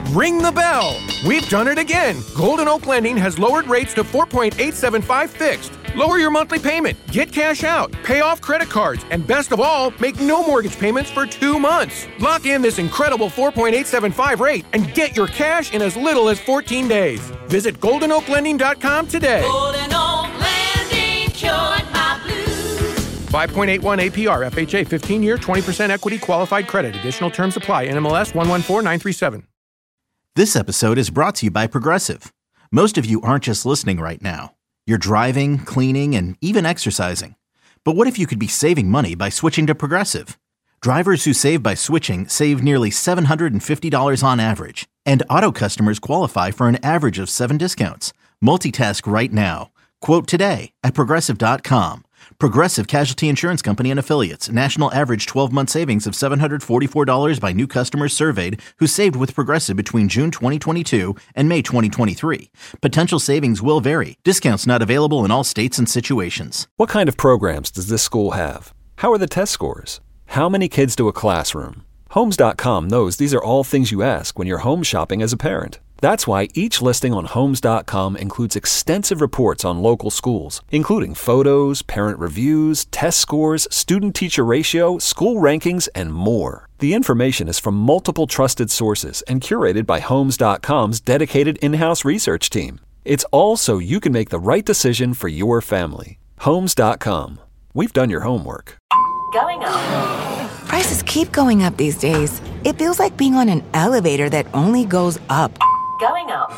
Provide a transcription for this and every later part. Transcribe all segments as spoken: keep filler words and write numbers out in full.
Ring the bell. We've done it again. Golden Oak Lending has lowered rates to four point eight seven five fixed. Lower your monthly payment, get cash out, pay off credit cards, and best of all, make no mortgage payments for two months. Lock in this incredible four point eight seven five rate and get your cash in as little as fourteen days. Visit golden oak lending dot com today. Golden Oak Lending cured my blues. five point eight one A P R, F H A, fifteen-year, twenty percent equity qualified credit. Additional terms apply. N M L S one one four nine three seven. This episode is brought to you by Progressive. Most of you aren't just listening right now. You're driving, cleaning, and even exercising. But what if you could be saving money by switching to Progressive? Drivers who save by switching save nearly seven hundred fifty dollars on average. And auto customers qualify for an average of seven discounts. Multitask right now. Quote today at progressive dot com. Progressive Casualty Insurance Company and Affiliates. National average twelve-month savings of seven hundred forty-four dollars by new customers surveyed who saved with Progressive between June twenty twenty-two and May twenty twenty-three. Potential savings will vary. Discounts not available in all states and situations. What kind of programs does this school have? How are the test scores? How many kids to a classroom? Homes dot com knows these are all things you ask when you're home shopping as a parent. That's why each listing on Homes dot com includes extensive reports on local schools, including photos, parent reviews, test scores, student-teacher ratio, school rankings, and more. The information is from multiple trusted sources and curated by Homes dot com's dedicated in-house research team. It's all so you can make the right decision for your family. Homes dot com. We've done your homework. Going up. Prices keep going up these days. It feels like being on an elevator that only goes up. Going up.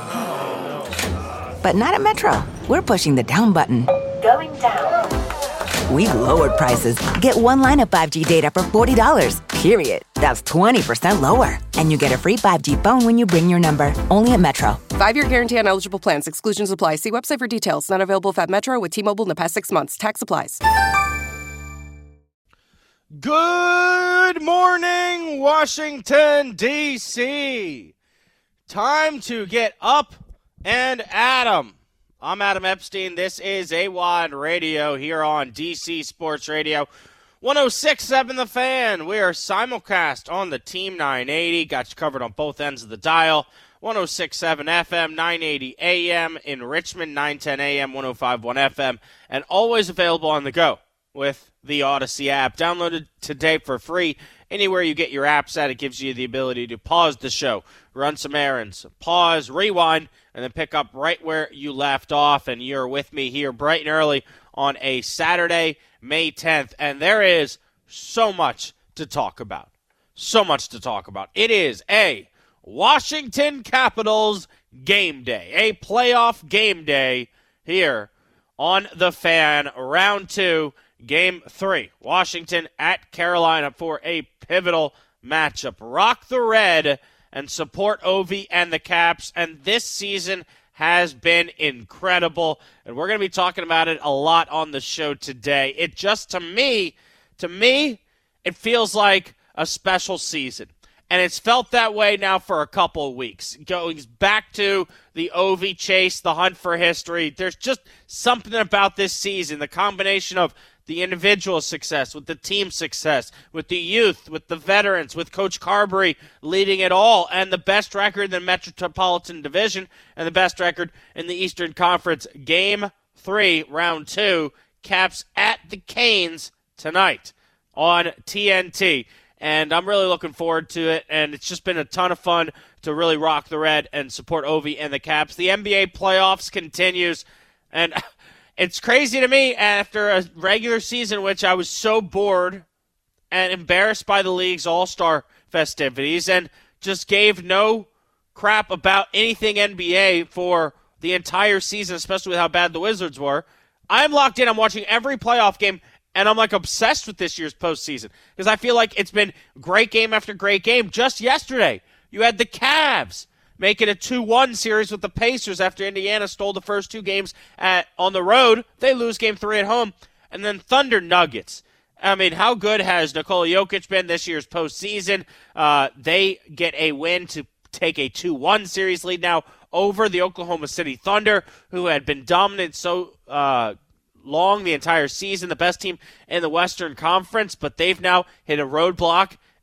But not at Metro. We're pushing the down button. Going down. We've lowered prices. Get one line of five G data for forty dollars, period. That's twenty percent lower. And you get a free five G phone when you bring your number. Only at Metro. Five-year guarantee on eligible plans. Exclusions apply. See website for details. Not available if at Metro with T-Mobile in the past six months. Tax applies. Good morning, Washington, D C Time to get up and at 'em. I'm Adam Epstein. This is A W O D Radio here on D C Sports Radio. one oh six point seven The Fan. We are simulcast on the Team nine eighty. Got you covered on both ends of the dial. one oh six point seven F M, nine eighty A M in Richmond, nine ten A M, one oh five point one F M, and always available on the go with the Odyssey app. Downloaded today for free. Anywhere you get your apps at, it gives you the ability to pause the show, run some errands, pause, rewind, and then pick up right where you left off. And you're with me here bright and early on a Saturday, May tenth. And there is so much to talk about. So much to talk about. It is a Washington Capitals game day, a playoff game day here on The Fan, round two. Game three, Washington at Carolina for a pivotal matchup. Rock the red and support Ovi and the Caps, and this season has been incredible, and we're going to be talking about it a lot on the show today. It just, to me, to me, it feels like a special season, and it's felt that way now for a couple of weeks. Going back to the Ovi chase, the hunt for history, there's just something about this season, the combination of the individual success, with the team success, with the youth, with the veterans, with Coach Carberry leading it all, and the best record in the Metropolitan Division and the best record in the Eastern Conference. Game three, round two, Caps at the Canes tonight on T N T. And I'm really looking forward to it, and it's just been a ton of fun to really rock the red and support Ovi and the Caps. The N B A playoffs continues, and it's crazy to me after a regular season which I was so bored and embarrassed by the league's all-star festivities and just gave no crap about anything N B A for the entire season, especially with how bad the Wizards were. I'm locked in. I'm watching every playoff game, and I'm like obsessed with this year's postseason because I feel like it's been great game after great game. Just yesterday, you had the Cavs make it a two one series with the Pacers after Indiana stole the first two games at, on the road. They lose game three at home. And then Thunder Nuggets. I mean, how good has Nikola Jokic been this year's postseason? Uh, they get a win to take a two one series lead now over the Oklahoma City Thunder, who had been dominant so uh, long the entire season, the best team in the Western Conference, but they've now hit a roadblock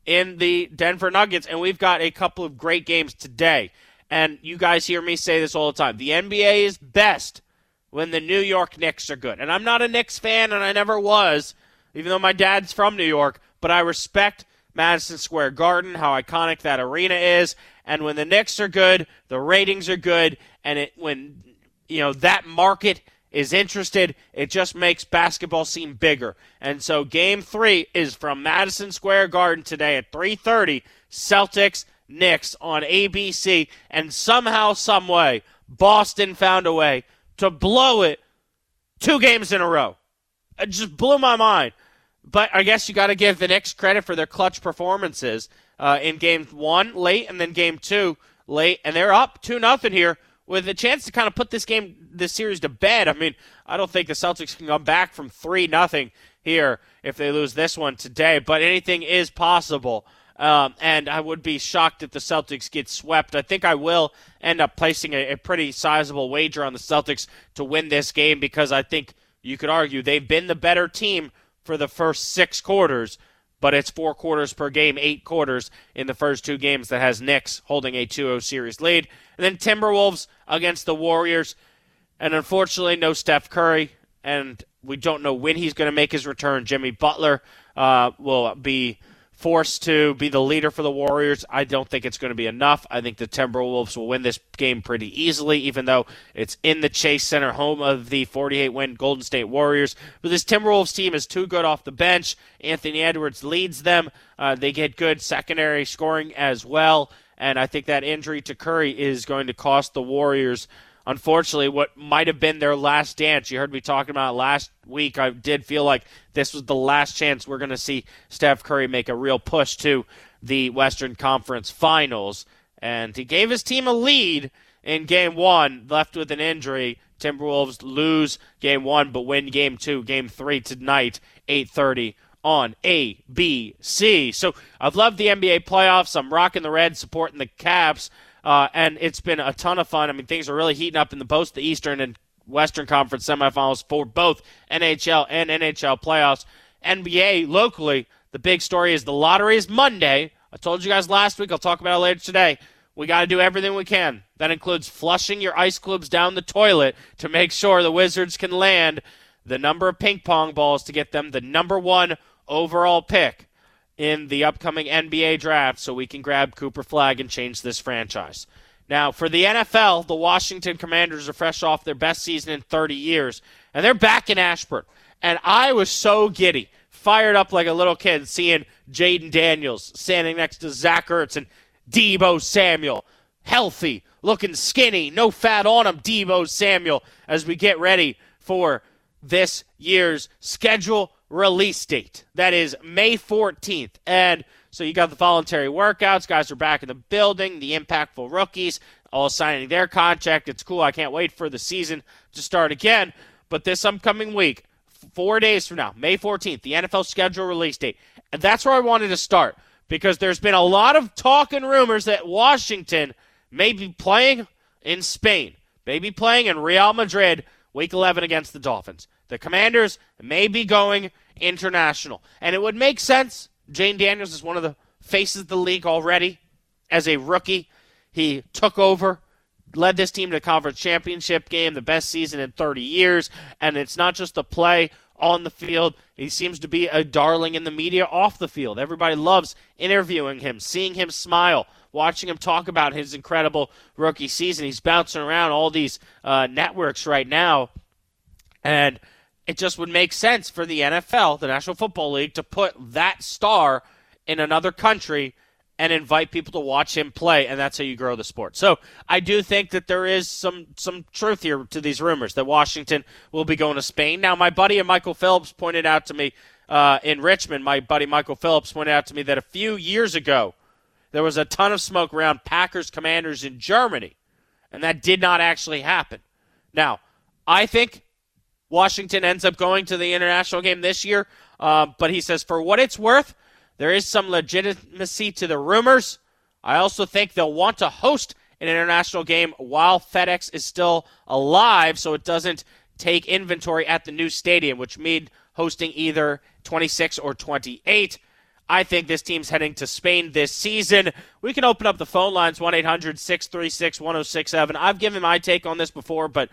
in the Denver Nuggets, and we've got a couple of great games today. And you guys hear me say this all the time. The N B A is best when the New York Knicks are good. And I'm not a Knicks fan, and I never was, even though my dad's from New York, but I respect Madison Square Garden, how iconic that arena is. And when the Knicks are good, the ratings are good, and it when you know that market is interested, it just makes basketball seem bigger. And so game three is from Madison Square Garden today at three thirty, Celtics, Knicks on A B C, and somehow, some way, Boston found a way to blow it two games in a row. It just blew my mind. But I guess you got to give the Knicks credit for their clutch performances uh, in game one late and then game two late, and they're up two nothing here with a chance to kind of put this game, this series to bed. I mean, I don't think the Celtics can come back from three nothing here if they lose this one today, but anything is possible. Um, and I would be shocked if the Celtics get swept. I think I will end up placing a, a pretty sizable wager on the Celtics to win this game because I think you could argue they've been the better team for the first six quarters, but it's four quarters per game, eight quarters in the first two games that has Knicks holding a two oh series lead. And then Timberwolves against the Warriors. And unfortunately, no Steph Curry, and we don't know when he's going to make his return. Jimmy Butler uh, will be forced to be the leader for the Warriors. I don't think it's going to be enough. I think the Timberwolves will win this game pretty easily, even though it's in the Chase Center, home of the forty-eight win Golden State Warriors. But this Timberwolves team is too good off the bench. Anthony Edwards leads them. Uh, they get good secondary scoring as well, and I think that injury to Curry is going to cost the Warriors, unfortunately, what might have been their last dance. You heard me talking about it last week. I did feel like this was the last chance we're going to see Steph Curry make a real push to the Western Conference Finals. And he gave his team a lead in game one, left with an injury. Timberwolves lose game one, but win game two, game three tonight, eight thirty on A B C. So I've loved the N B A playoffs. I'm rocking the Reds, supporting the Cavs. Uh, and it's been a ton of fun. I mean, things are really heating up in the both the Eastern and Western Conference semifinals for both N H L and N H L playoffs. N B A locally, the big story is the lottery is Monday. I told you guys last week. I'll talk about it later today. We got to do everything we can. That includes flushing your ice cubes down the toilet to make sure the Wizards can land the number of ping pong balls to get them the number one overall pick in the upcoming N B A draft so we can grab Cooper Flagg and change this franchise. Now, for the N F L, the Washington Commanders are fresh off their best season in thirty years, and they're back in Ashburn. And I was so giddy, fired up like a little kid, seeing Jaden Daniels standing next to Zach Ertz and Deebo Samuel, healthy, looking skinny, no fat on him, Deebo Samuel, as we get ready for this year's schedule release date. That is May fourteenth. And so you got the voluntary workouts. Guys are back in the building. The impactful rookies all signing their contract. It's cool. I can't wait for the season to start again. But this upcoming week, four days from now, May fourteenth, the N F L schedule release date. And that's where I wanted to start because there's been a lot of talk and rumors that Washington may be playing in Spain, may be playing in Real Madrid week eleven against the Dolphins. The Commanders may be going international. And it would make sense. Jane Daniels is one of the faces of the league already. As a rookie, he took over, led this team to the conference championship game, the best season in thirty years. And it's not just the play on the field. He seems to be a darling in the media off the field. Everybody loves interviewing him, seeing him smile, watching him talk about his incredible rookie season. He's bouncing around all these uh, networks right now. And it just would make sense for the N F L, the National Football League, to put that star in another country and invite people to watch him play, and that's how you grow the sport. So I do think that there is some some truth here to these rumors that Washington will be going to Spain. Now, my buddy Michael Phillips pointed out to me uh, in Richmond, my buddy Michael Phillips pointed out to me that a few years ago there was a ton of smoke around Packers Commanders in Germany, and that did not actually happen. Now, I think Washington ends up going to the international game this year, uh, but he says for what it's worth, there is some legitimacy to the rumors. I also think they'll want to host an international game while FedEx is still alive so it doesn't take inventory at the new stadium, which means hosting either twenty-six or twenty-eight. I think this team's heading to Spain this season. We can open up the phone lines, one eight hundred six three six one oh six seven. I've given my take on this before, but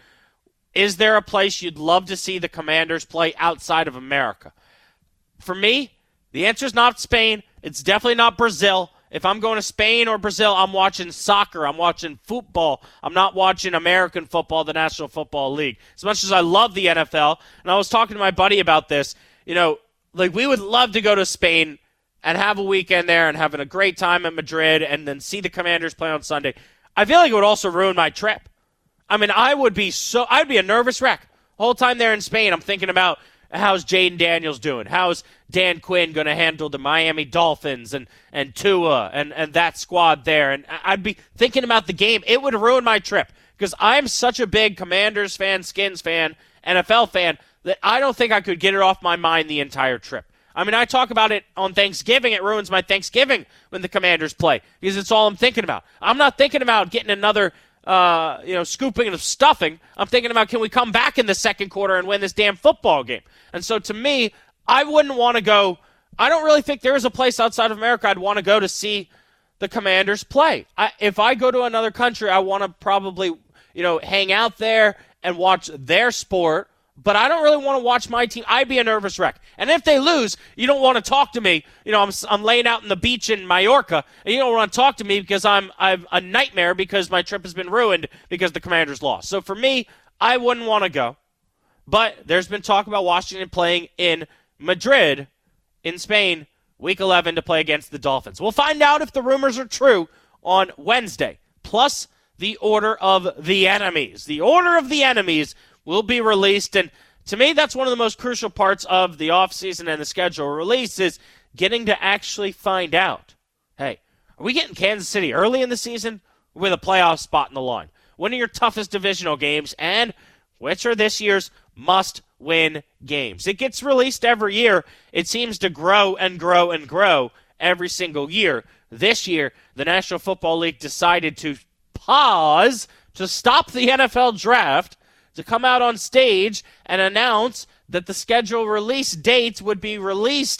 is there a place you'd love to see the Commanders play outside of America? For me, the answer is not Spain. It's definitely not Brazil. If I'm going to Spain or Brazil, I'm watching soccer. I'm watching football. I'm not watching American football, the National Football League. As much as I love the N F L, and I was talking to my buddy about this, you know, like we would love to go to Spain and have a weekend there and having a great time at Madrid and then see the Commanders play on Sunday. I feel like it would also ruin my trip. I mean, I would be so, I'd be a nervous wreck. The whole time there in Spain, I'm thinking about how's Jaden Daniels doing? How's Dan Quinn going to handle the Miami Dolphins and, and Tua and, and that squad there? And I'd be thinking about the game. It would ruin my trip because I'm such a big Commanders fan, Skins fan, N F L fan that I don't think I could get it off my mind the entire trip. I mean, I talk about it on Thanksgiving. It ruins my Thanksgiving when the Commanders play because it's all I'm thinking about. I'm not thinking about getting another, uh, you know, scooping of stuffing. I'm thinking about, can we come back in the second quarter and win this damn football game? And so to me, I wouldn't want to go. I don't really think there is a place outside of America I'd want to go to see the Commanders play. I, if I go to another country, I want to probably, you know, hang out there and watch their sport. But I don't really want to watch my team. I'd be a nervous wreck. And if they lose, you don't want to talk to me. You know, I'm I'm laying out on the beach in Mallorca, and you don't want to talk to me because I'm I'm a nightmare because my trip has been ruined because the Commanders lost. So for me, I wouldn't want to go. But there's been talk about Washington playing in Madrid, in Spain, week eleven to play against the Dolphins. We'll find out if the rumors are true on Wednesday. Plus, the order of the enemies. The order of the enemies will be released, and to me, that's one of the most crucial parts of the offseason and the schedule release is getting to actually find out, hey, are we getting Kansas City early in the season with a playoff spot in the line? When are your toughest divisional games, and which are this year's must-win games? It gets released every year. It seems to grow and grow and grow every single year. This year, the National Football League decided to pause, to stop the N F L draft, to come out on stage and announce that the schedule release dates would be released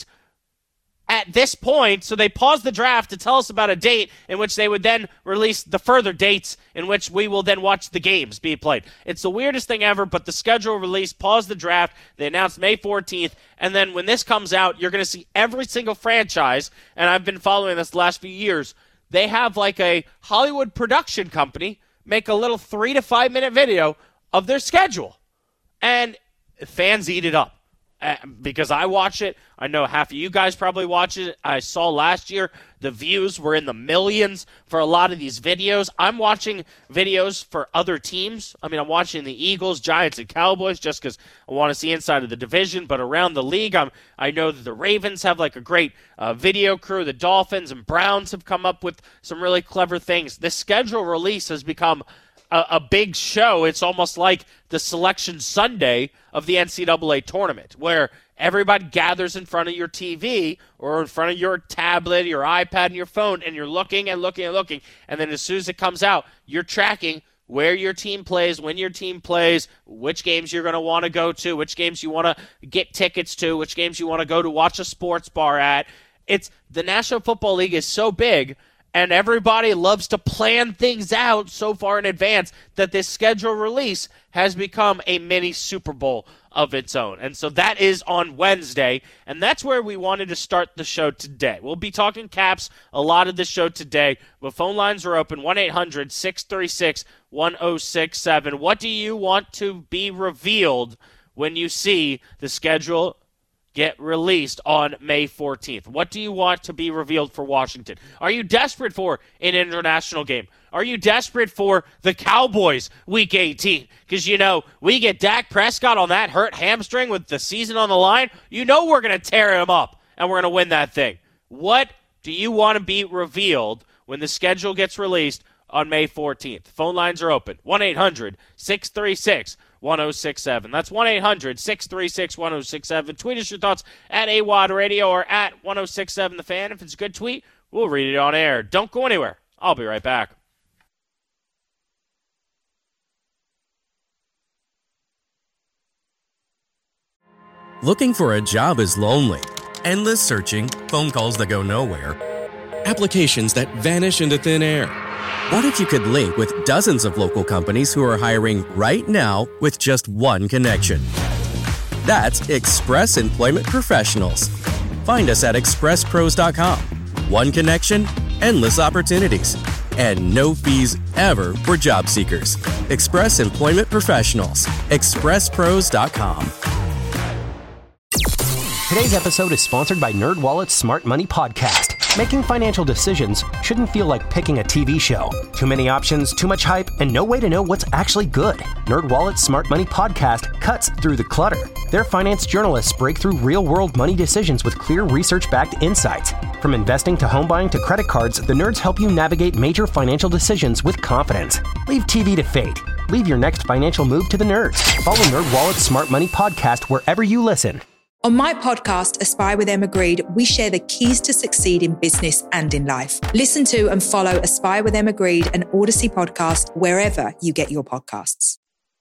at this point. So they paused the draft to tell us about a date in which they would then release the further dates in which we will then watch the games be played. It's the weirdest thing ever, but the schedule release paused the draft. They announced May fourteenth, and then when this comes out, you're going to see every single franchise, and I've been following this the last few years, they have like a Hollywood production company make a little three to five minute video of their schedule. And fans eat it up. Uh, because I watch it. I know half of you guys probably watch it. I saw last year the views were in the millions for a lot of these videos. I'm watching videos for other teams. I mean, I'm watching the Eagles, Giants, and Cowboys just because I want to see inside of the division. But around the league, I'm, I know that the Ravens have like a great uh, video crew. The Dolphins and Browns have come up with some really clever things. The schedule release has become A, a big show. It's almost like the Selection Sunday of the N C double A tournament, where everybody gathers in front of your T V or in front of your tablet, your iPad, and your phone, and you're looking and looking and looking, and then as soon as it comes out, you're tracking where your team plays, when your team plays, which games you're going to want to go to, which games you want to get tickets to, which games you want to go to watch a sports bar at. It's the National Football League is so big, and everybody loves to plan things out so far in advance that this schedule release has become a mini Super Bowl of its own. And so that is on Wednesday, and that's where we wanted to start the show today. We'll be talking Caps a lot of the show today, but phone lines are open, one eight hundred six three six one oh six seven. What do you want to be revealed when you see the schedule get released on May fourteenth? What do you want to be revealed for Washington? Are you desperate for an international game? Are you desperate for the Cowboys week eighteen? Because, you know, we get Dak Prescott on that hurt hamstring with the season on the line. You know we're going to tear him up, and we're going to win that thing. What do you want to be revealed when the schedule gets released on May fourteenth? Phone lines are open. one eight hundred six three six one oh six seven. That's one eight hundred six three six one oh six seven. Tweet us your thoughts at A W O D Radio or at one oh six seven The Fan. If it's a good tweet, we'll read it on air. Don't go anywhere. I'll be right back. Looking for a job is lonely. Endless searching, phone calls that go nowhere, applications that vanish into thin air. What if you could link with dozens of local companies who are hiring right now with just one connection? That's Express Employment Professionals. Find us at express pros dot com. One connection, endless opportunities, and no fees ever for job seekers. Express Employment Professionals. express pros dot com. Today's episode is sponsored by NerdWallet's Smart Money Podcast. Making financial decisions shouldn't feel like picking a T V show. Too many options, too much hype, and no way to know what's actually good. NerdWallet's Smart Money Podcast cuts through the clutter. Their finance journalists break through real-world money decisions with clear research-backed insights. From investing to home buying to credit cards, the nerds help you navigate major financial decisions with confidence. Leave T V to fate. Leave your next financial move to the nerds. Follow NerdWallet's Smart Money Podcast wherever you listen. On my podcast, Aspire with Emma Greed, we share the keys to succeed in business and in life. Listen to and follow Aspire with Emma Greed and Odyssey podcast wherever you get your podcasts.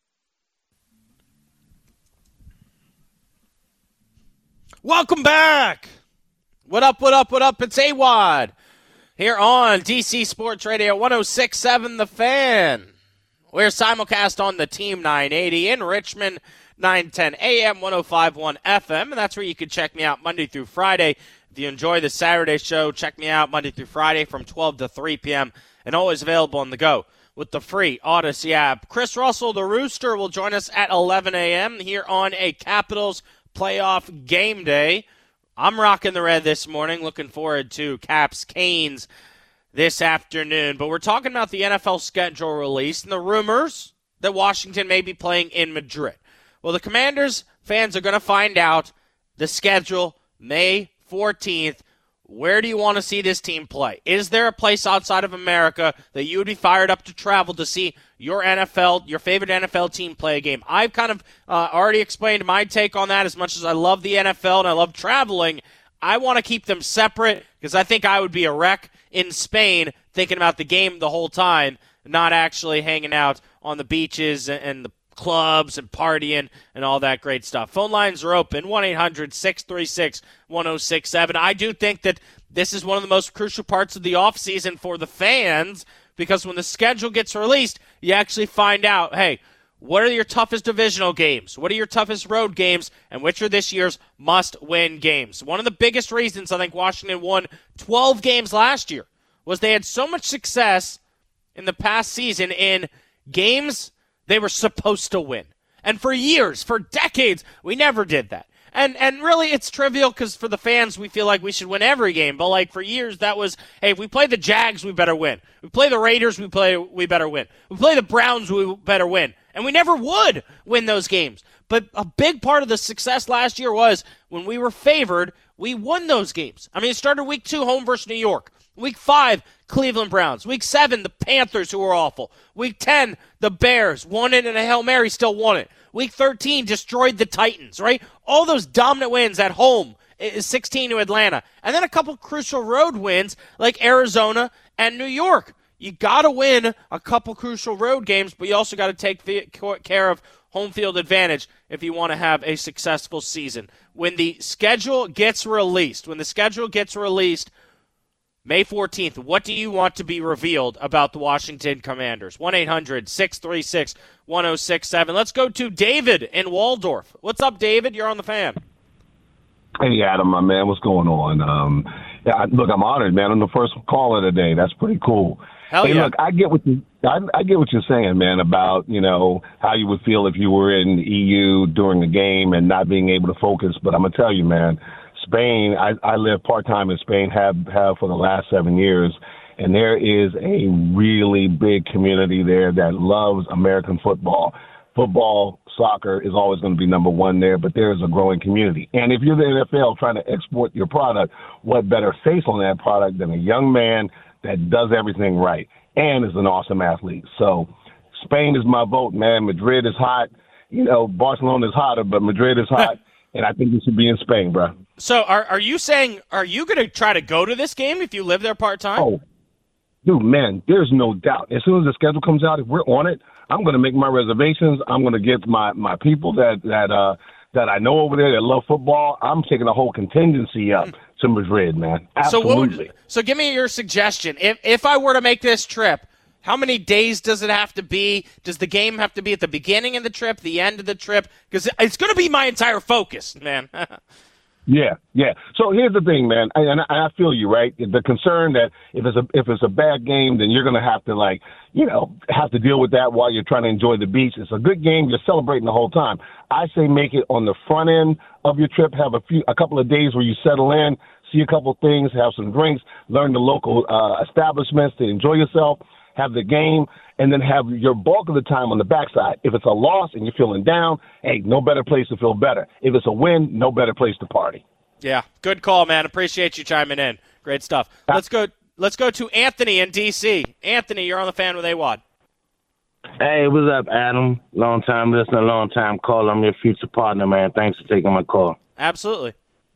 Welcome back. What up, what up, what up? It's A W O D here on D C Sports Radio one oh six point seven The Fan. We're simulcast on the Team nine eighty in Richmond, nine ten A M, one oh five point one F M, and that's where you can check me out Monday through Friday. If you enjoy the Saturday show, check me out Monday through Friday from twelve to three p.m. and always available on the go with the free Odyssey app. Chris Russell, the Rooster, will join us at eleven a.m. here on a Capitals playoff game day. I'm rocking the red this morning. Looking forward to Caps Canes this afternoon. But we're talking about the N F L schedule release and the rumors that Washington may be playing in Madrid. Well, the Commanders fans are going to find out the schedule May fourteenth. Where do you want to see this team play? Is there a place outside of America that you would be fired up to travel to see your N F L, your favorite N F L team play a game? I've kind of uh, already explained my take on that. As much as I love the N F L and I love traveling, I want to keep them separate because I think I would be a wreck in Spain thinking about the game the whole time, not actually hanging out on the beaches and the clubs and partying and all that great stuff. Phone lines are open, one eight hundred six three six one oh six seven. I do think that this is one of the most crucial parts of the offseason for the fans because when the schedule gets released, you actually find out, hey, what are your toughest divisional games? What are your toughest road games? And which are this year's must-win games? One of the biggest reasons I think Washington won twelve games last year was they had so much success in the past season in games they were supposed to win. And for years, for decades, we never did that. And and really, it's trivial because for the fans, we feel like we should win every game. But like for years, that was, hey, if we play the Jags, we better win. We play the Raiders, we play we better win. We play the Browns, we better win. And we never would win those games. But a big part of the success last year was when we were favored, we won those games. I mean, it started week two, home versus New York. Week five, Cleveland Browns. Week seven, the Panthers, who were awful. Week ten, the Bears. Won it in a Hail Mary, still won it. Week thirteen, destroyed the Titans, right? All those dominant wins at home, sixteen to Atlanta. And then a couple crucial road wins like Arizona and New York. You got to win a couple crucial road games, but you also got to take care of home field advantage if you want to have a successful season. When the schedule gets released, when the schedule gets released, May fourteenth, what do you want to be revealed about the Washington Commanders? one eight hundred six three six one oh six seven. Let's go to David in Waldorf. What's up, David? You're on the Fan. Hey, Adam, my man. What's going on? Um, yeah, look, I'm honored, man. I'm the first caller today. That's pretty cool. Hell hey, yeah. Look, I get what you I, I get what you're saying, man, about, you know, how you would feel if you were in the E U during the game and not being able to focus. But I'm going to tell you, man, Spain, I, I live part-time in Spain, have, have for the last seven years, and there is a really big community there that loves American football. Football, soccer is always going to be number one there, but there is a growing community. And if you're the N F L trying to export your product, what better face on that product than a young man that does everything right and is an awesome athlete? So Spain is my vote, man. Madrid is hot. You know, Barcelona is hotter, but Madrid is hot. And I think you should be in Spain, bro. So are are you saying, are you going to try to go to this game if you live there part-time? Oh, dude, man, there's no doubt. As soon as the schedule comes out, if we're on it, I'm going to make my reservations. I'm going to get my, my people that, that, uh, that I know over there that love football, I'm taking a whole contingency up to Madrid, man. Absolutely. So, what would, so give me your suggestion. If if I were to make this trip, how many days does it have to be? Does the game have to be at the beginning of the trip, the end of the trip? Because it's going to be my entire focus, man. Yeah, yeah. So here's the thing, man, and I, I feel you, right? The concern that if it's a if it's a bad game, then you're going to have to, like, you know, have to deal with that while you're trying to enjoy the beach. It's a good game. You're celebrating the whole time. I say make it on the front end of your trip. Have a few, a couple of days where you settle in, see a couple of things, have some drinks, learn the local uh, establishments to enjoy yourself, have the game, and then have your bulk of the time on the backside. If it's a loss and you're feeling down, hey, no better place to feel better. If it's a win, no better place to party. Yeah, good call, man. Appreciate you chiming in. Great stuff. Let's go Let's go to Anthony in D C. Anthony, you're on the Fan with A W O D. Hey, what's up, Adam? Long time listener, long time caller. I'm your future partner, man. Thanks for taking my call. Absolutely.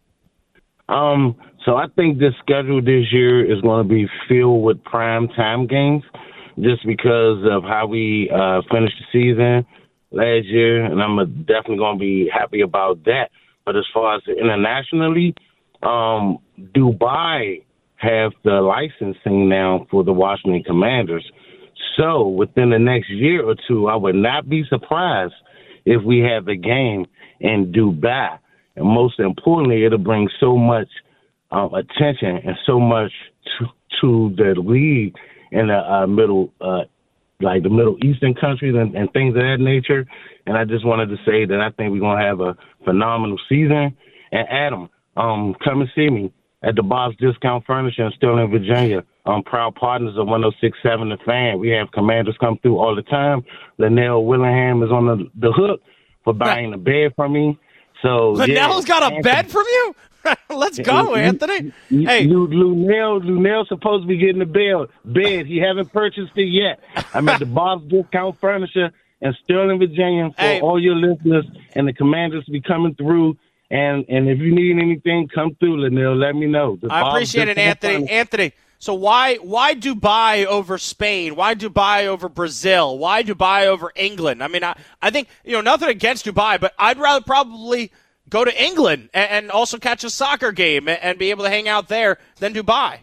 Um, so I think this schedule this year is going to be filled with prime time games, just because of how we uh, finished the season last year, and I'm definitely going to be happy about that. But as far as internationally, um, Dubai have the licensing now for the Washington Commanders. So within the next year or two, I would not be surprised if we have a game in Dubai. And most importantly, it'll bring so much um, attention and so much to, to the league in the uh, middle, uh, like the Middle Eastern countries and, and things of that nature. And I just wanted to say that I think we're going to have a phenomenal season. And Adam, um, come and see me at the Bob's Discount Furniture in Sterling, Virginia. I'm proud partners of one oh six point seven The Fan. We have Commanders come through all the time. Linnell Willingham is on the, the hook for buying a bed from me. So Linnell's yeah, got a Anthony. bed from you? Let's go, Anthony. Hey, Linnell, Linnell's supposed to be getting the bed. Bed. He haven't purchased it yet. I'm at the Bob's Discount Furniture in Sterling, Virginia, for hey. all your listeners and the Commanders to be coming through. And and if you need anything, come through, Linnell. Let me know. The I Bob's appreciate it, Discount Anthony. Furniture. Anthony, so why why Dubai over Spain? Why Dubai over Brazil? Why Dubai over England? I mean, I, I think, you know, nothing against Dubai, but I'd rather probably go to England and, and also catch a soccer game and, and be able to hang out there than Dubai.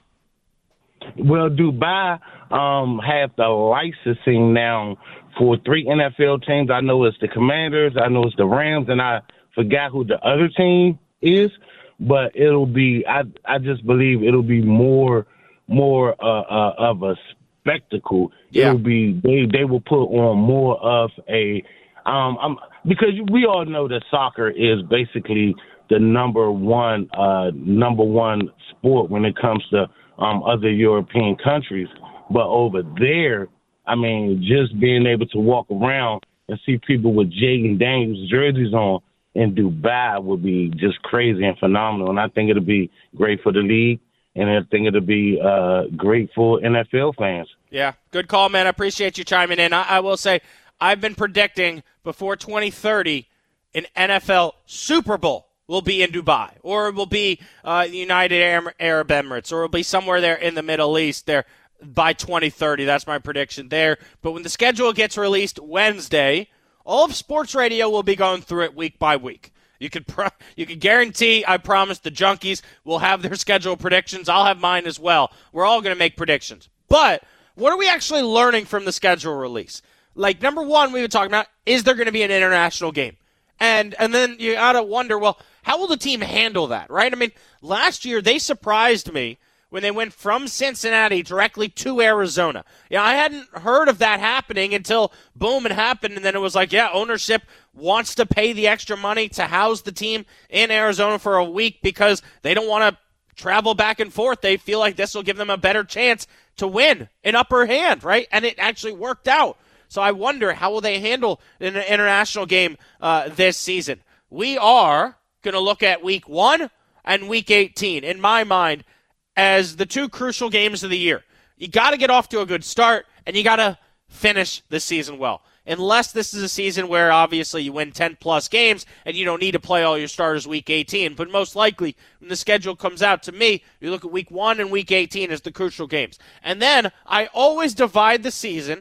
Well, Dubai um, have the licensing now for three N F L teams. I know it's the Commanders, I know it's the Rams, and I forgot who the other team is. But it'll be, I I just believe it'll be more more uh, uh, of a spectacle. Yeah. It'll be they they will put on more of a um I'm, because we all know that soccer is basically the number one uh number one sport when it comes to um other European countries. But over there, I mean, just being able to walk around and see people with Jaden Daniels jerseys on in Dubai would be just crazy and phenomenal. And I think it'll be great for the league, and I think it'll be uh, great for N F L fans. Yeah, good call, man. I appreciate you chiming in. I, I will say I've been predicting before twenty thirty an N F L Super Bowl will be in Dubai, or it will be uh, the United Arab Emirates, or it will be somewhere there in the Middle East there by twenty thirty. That's my prediction there. But when the schedule gets released Wednesday, all of sports radio will be going through it week by week. You could pro- you could guarantee, I promise, the junkies will have their schedule predictions. I'll have mine as well. We're all going to make predictions. But what are we actually learning from the schedule release? Like, number one, we were talking about, is there going to be an international game? And and then you got to wonder, well, how will the team handle that, right? I mean, last year they surprised me when they went from Cincinnati directly to Arizona. Yeah, I hadn't heard of that happening until, boom, it happened, and then it was like, yeah, ownership wants to pay the extra money to house the team in Arizona for a week because they don't want to travel back and forth. They feel like this will give them a better chance to win, an upper hand, right? And it actually worked out. So I wonder, how will they handle an international game uh, this season? We are going to look at week one and week eighteen, in my mind, as the two crucial games of the year. You got to get off to a good start, and you got to finish the season well. Unless this is a season where, obviously, you win ten-plus games, and you don't need to play all your starters week eighteen. But most likely, when the schedule comes out, to me, you look at week one and week eighteen as the crucial games. And then I always divide the season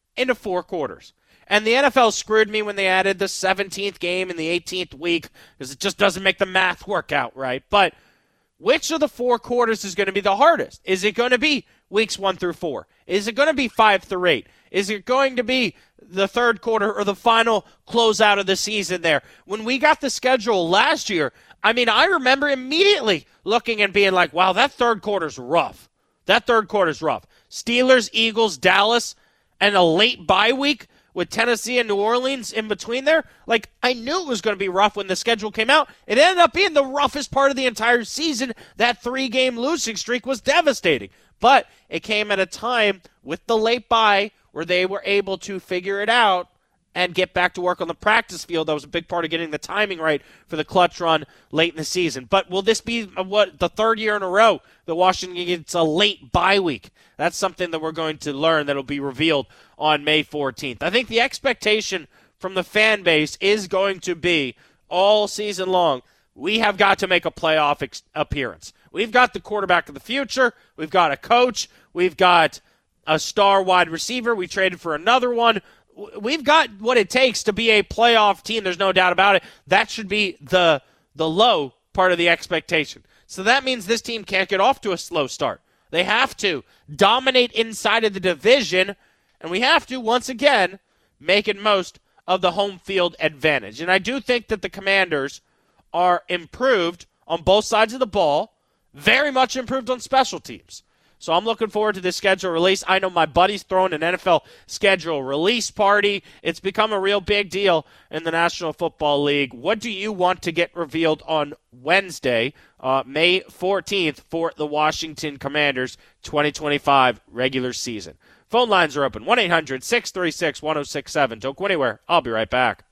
into four quarters. And the N F L screwed me when they added the seventeenth game in the eighteenth week because it just doesn't make the math work out right. But which of the four quarters is going to be the hardest? Is it going to be weeks one through four? Is it going to be five through eight? Is it going to be the third quarter or the final closeout of the season there? When we got the schedule last year, I mean, I remember immediately looking and being like, wow, that third quarter's rough. That third quarter's rough. Steelers, Eagles, Dallas, and a late bye week with Tennessee and New Orleans in between there. Like, I knew it was going to be rough when the schedule came out. It ended up being the roughest part of the entire season. That three-game losing streak was devastating. But it came at a time with the late bye where they were able to figure it out and get back to work on the practice field. That was a big part of getting the timing right for the clutch run late in the season. But will this be what the third year in a row that Washington gets a late bye week? That's something that we're going to learn that will be revealed on May fourteenth. I think the expectation from the fan base is going to be all season long, we have got to make a playoff ex- appearance. We've got the quarterback of the future. We've got a coach. We've got a star wide receiver. We traded for another one. We've got what it takes to be a playoff team. There's no doubt about it. That should be the the low part of the expectation. So that means this team can't get off to a slow start. They have to dominate inside of the division, and we have to, once again, make it most of the home field advantage. And I do think that the Commanders are improved on both sides of the ball, very much improved on special teams. So I'm looking forward to this schedule release. I know my buddy's throwing an N F L schedule release party. It's become a real big deal in the National Football League. What do you want to get revealed on Wednesday, uh, May fourteenth, for the Washington Commanders twenty twenty-five regular season? Phone lines are open, one eight hundred six three six one oh six seven. Don't go anywhere. I'll be right back.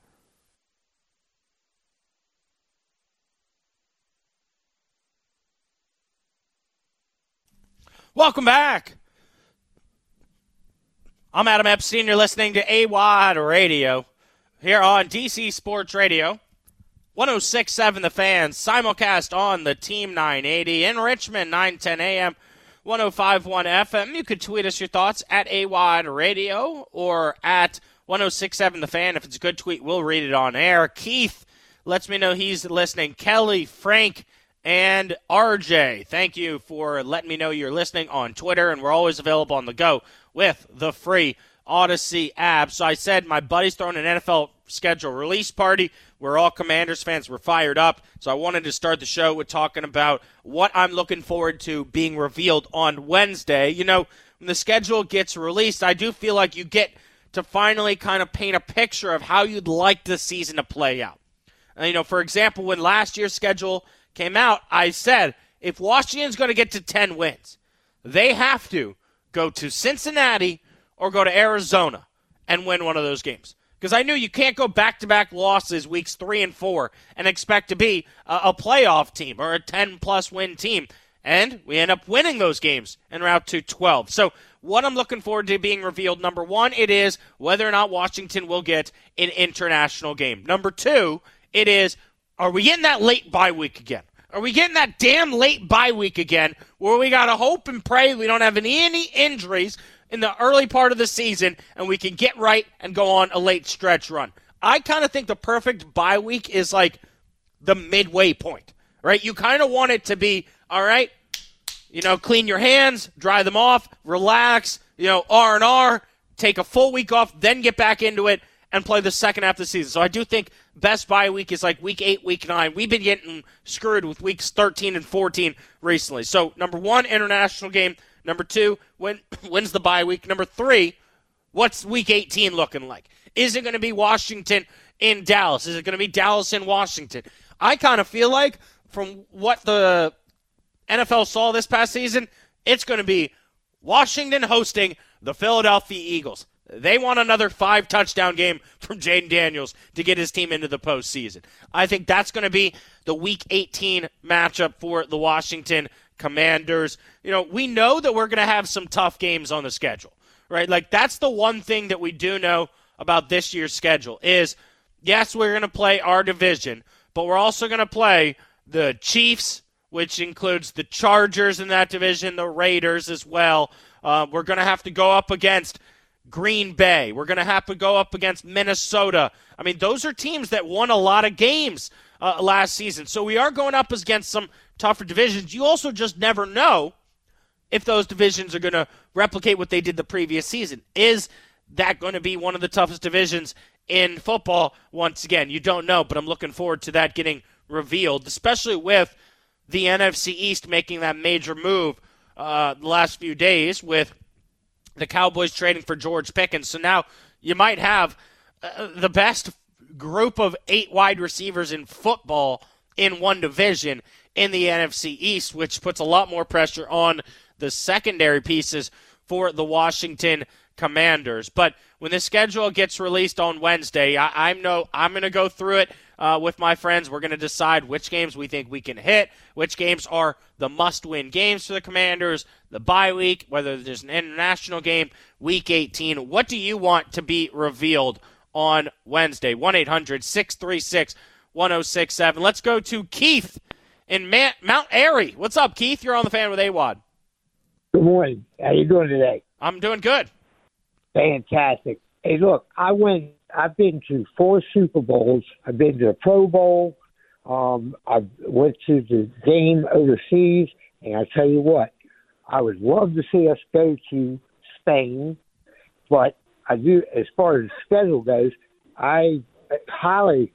Welcome back. I'm Adam Epstein. You're listening to A W A D Radio here on D C Sports Radio. one oh six point seven The Fan, simulcast on the Team nine eighty in Richmond, nine ten a.m., one oh five point one F M. You could tweet us your thoughts at A W A D Radio or at one oh six point seven The Fan. If it's a good tweet, we'll read it on air. Keith lets me know he's listening. Kelly, Frank, and R J, thank you for letting me know you're listening on Twitter, and we're always available on the go with the free Odyssey app. So I said my buddy's throwing an N F L schedule release party. We're all Commanders fans. We're fired up. So I wanted to start the show with talking about what I'm looking forward to being revealed on Wednesday. You know, when the schedule gets released, I do feel like you get to finally kind of paint a picture of how you'd like the season to play out. And, you know, for example, when last year's schedule came out, I said, if Washington's going to get to ten wins, they have to go to Cincinnati or go to Arizona and win one of those games. Because I knew you can't go back-to-back losses weeks three and four and expect to be a, a playoff team or a ten-plus win team. And we end up winning those games en route to twelve. So what I'm looking forward to being revealed, number one, it is whether or not Washington will get an international game. Number two, it is, are we getting that late bye week again? Are we getting that damn late bye week again where we got to hope and pray we don't have any, any injuries in the early part of the season and we can get right and go on a late stretch run? I kind of think the perfect bye week is like the midway point, right? You kind of want it to be, all right, you know, clean your hands, dry them off, relax, you know, R and R, take a full week off, then get back into it and play the second half of the season. So I do think best bye week is like week eight, week nine. We've been getting screwed with weeks thirteen and fourteen recently. So number one, international game. Number two, when when's the bye week? Number three, what's week eighteen looking like? Is it going to be Washington in Dallas? Is it going to be Dallas in Washington? I kind of feel like from what the N F L saw this past season, it's going to be Washington hosting the Philadelphia Eagles. They want another five-touchdown game from Jaden Daniels to get his team into the postseason. I think that's going to be the Week eighteen matchup for the Washington Commanders. You know, we know that we're going to have some tough games on the schedule, right? Like, that's the one thing that we do know about this year's schedule is, yes, we're going to play our division, but we're also going to play the Chiefs, which includes the Chargers in that division, the Raiders as well. Uh, we're going to have to go up against Green Bay. We're going to have to go up against Minnesota. I mean, those are teams that won a lot of games uh, last season. So we are going up against some tougher divisions. You also just never know if those divisions are going to replicate what they did the previous season. Is that going to be one of the toughest divisions in football? Once again, you don't know, but I'm looking forward to that getting revealed, especially with the N F C East making that major move uh, the last few days with the Cowboys trading for George Pickens. So now you might have uh, the best group of eight wide receivers in football in one division in the N F C East, which puts a lot more pressure on the secondary pieces for the Washington Commanders. But when the schedule gets released on Wednesday, I, I'm no, I'm going to go through it uh, with my friends. We're going to decide which games we think we can hit, which games are the must-win games for the Commanders, the bye week, whether there's an international game, week eighteen. What do you want to be revealed on Wednesday? one eight hundred six three six one oh six seven. Let's go to Keith in Ma- Mount Airy. What's up, Keith? You're on the Fan with A W O D. Good morning. How you doing today? I'm doing good. Fantastic. Hey, look, I went. I've been to four Super Bowls. I've been to the Pro Bowl. Um, I went to the game overseas, and I tell you what, I would love to see us go to Spain, but I do. As far as the schedule goes, I highly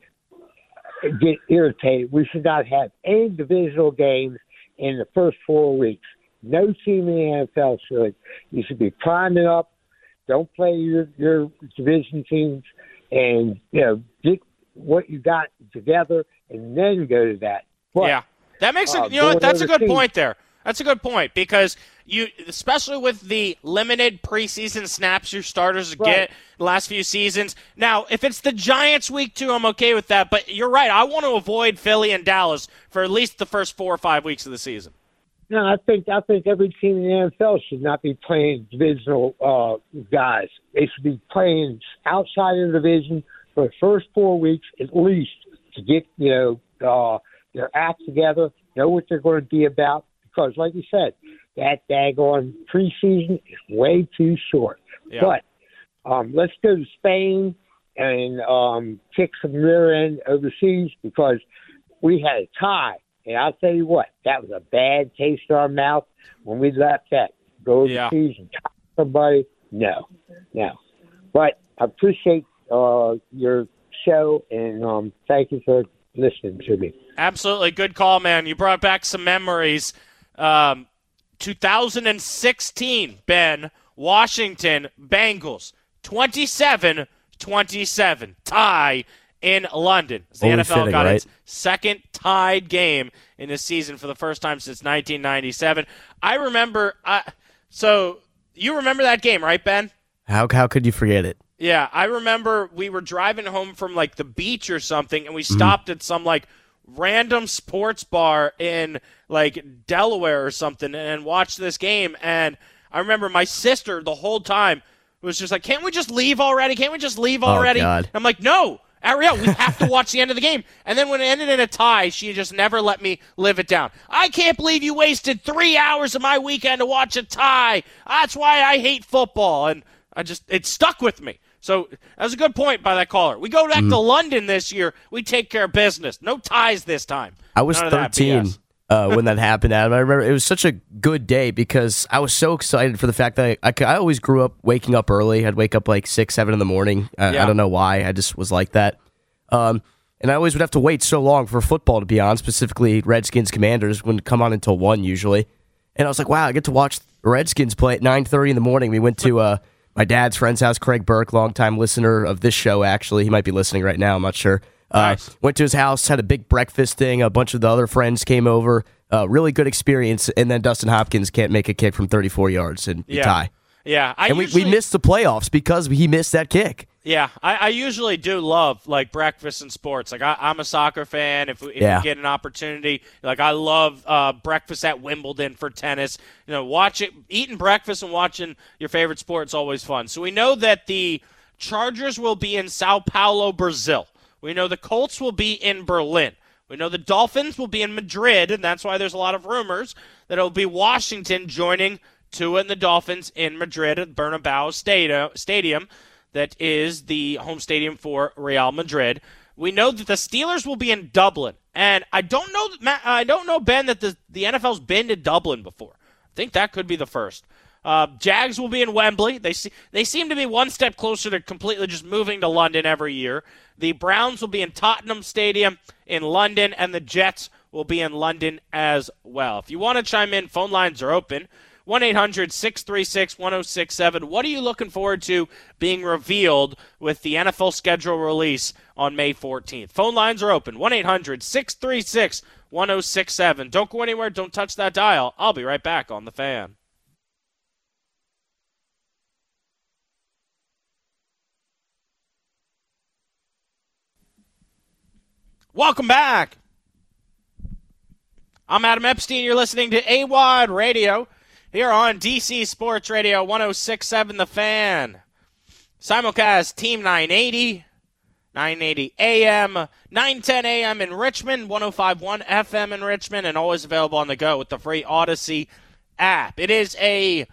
get irritated. We should not have any divisional games in the first four weeks. No team in the N F L should. You should be priming up. Don't play your, your division teams, and you know get what you got together, and then go to that. But, yeah, that makes uh, a, you know what? That's a good overseas, point there. That's a good point because you, especially with the limited preseason snaps your starters Right. get the last few seasons. Now, if it's the Giants week two, I'm okay with that. But you're right. I want to avoid Philly and Dallas for at least the first four or five weeks of the season. No, I think I think every team in the N F L should not be playing divisional uh, guys. They should be playing outside of the division for the first four weeks at least to get you know uh, their act together, know what they're going to be about. Because, like you said, that daggone preseason is way too short. Yeah. But um, let's go to Spain and um, kick some rear end overseas because we had a tie. And I'll tell you what, that was a bad taste in our mouth when we left that. Go Yeah. overseas and tie somebody. No, no. But I appreciate uh, your show, and um, thank you for listening to me. Absolutely. Good call, man. You brought back some memories. Um, two thousand sixteen, Ben, Washington Bengals, twenty-seven twenty-seven, tie in London. As the Only N F L fitting, got right? its second tied game in this season for the first time since nineteen ninety-seven. I remember, uh, so you remember that game, right, Ben? How how could you forget it? Yeah, I remember we were driving home from, like, the beach or something, and we Mm-hmm. stopped at some, like, random sports bar in, like, Delaware or something and watched this game. And I remember my sister the whole time was just like, can't we just leave already? Can't we just leave already? God. I'm like, no, Ariel, we have to watch the end of the game. And then when it ended in a tie, she just never let me live it down. I can't believe you wasted three hours of my weekend to watch a tie. That's why I hate football. And I just, it stuck with me. So that was a good point by that caller. We go back Mm. to London this year. We take care of business. No ties this time. I was None of that thirteen B S. uh, when that happened, Adam. I remember it was such a good day because I was so excited for the fact that I, I, I always grew up waking up early. I'd wake up like six, seven in the morning. I, Yeah. I don't know why. I just was like that. Um, and I always would have to wait so long for football to be on, specifically Redskins Commanders wouldn't come on until one usually. And I was like, wow, I get to watch the Redskins play at nine thirty in the morning. We went to uh, my dad's friend's house, Craig Burke, longtime listener of this show, actually. He might be listening right now. I'm not sure. Uh, Nice. Went to his house, had a big breakfast thing. A bunch of the other friends came over. Uh, really good experience. And then Dustin Hopkins can't make a kick from thirty-four yards and you Yeah. tie. Yeah, I and usually, we, we missed the playoffs because he missed that kick. Yeah, I, I usually do love like breakfast and sports. Like I, I'm a soccer fan. If, we, if Yeah. we get an opportunity, like I love uh, breakfast at Wimbledon for tennis. You know, watch it, eating breakfast and watching your favorite sport is always fun. So we know that the Chargers will be in Sao Paulo, Brazil. We know the Colts will be in Berlin. We know the Dolphins will be in Madrid, and that's why there's a lot of rumors that it'll be Washington joining Tua and the Dolphins in Madrid at Bernabeu Stadium. That is the home stadium for Real Madrid. We know that the Steelers will be in Dublin, and I don't know, I don't know, Ben, that the, the N F L's been to Dublin before. I think that could be the first. Uh, Jags will be in Wembley. They see, they seem to be one step closer to completely just moving to London every year. The Browns will be in Tottenham Stadium in London, and the Jets will be in London as well. If you want to chime in, phone lines are open. one eight hundred six three six one oh six seven. What are you looking forward to being revealed with the N F L schedule release on May fourteenth? Phone lines are open. one eight hundred six three six one oh six seven. Don't go anywhere. Don't touch that dial. I'll be right back on The Fan. Welcome back. I'm Adam Epstein. You're listening to A W O D Radio here on D C Sports Radio one oh six point seven The Fan. Simulcast Team nine eighty, nine eighty A M, nine ten A M in Richmond, one oh five point one F M in Richmond, and always available on the go with the free Odyssey app. It is a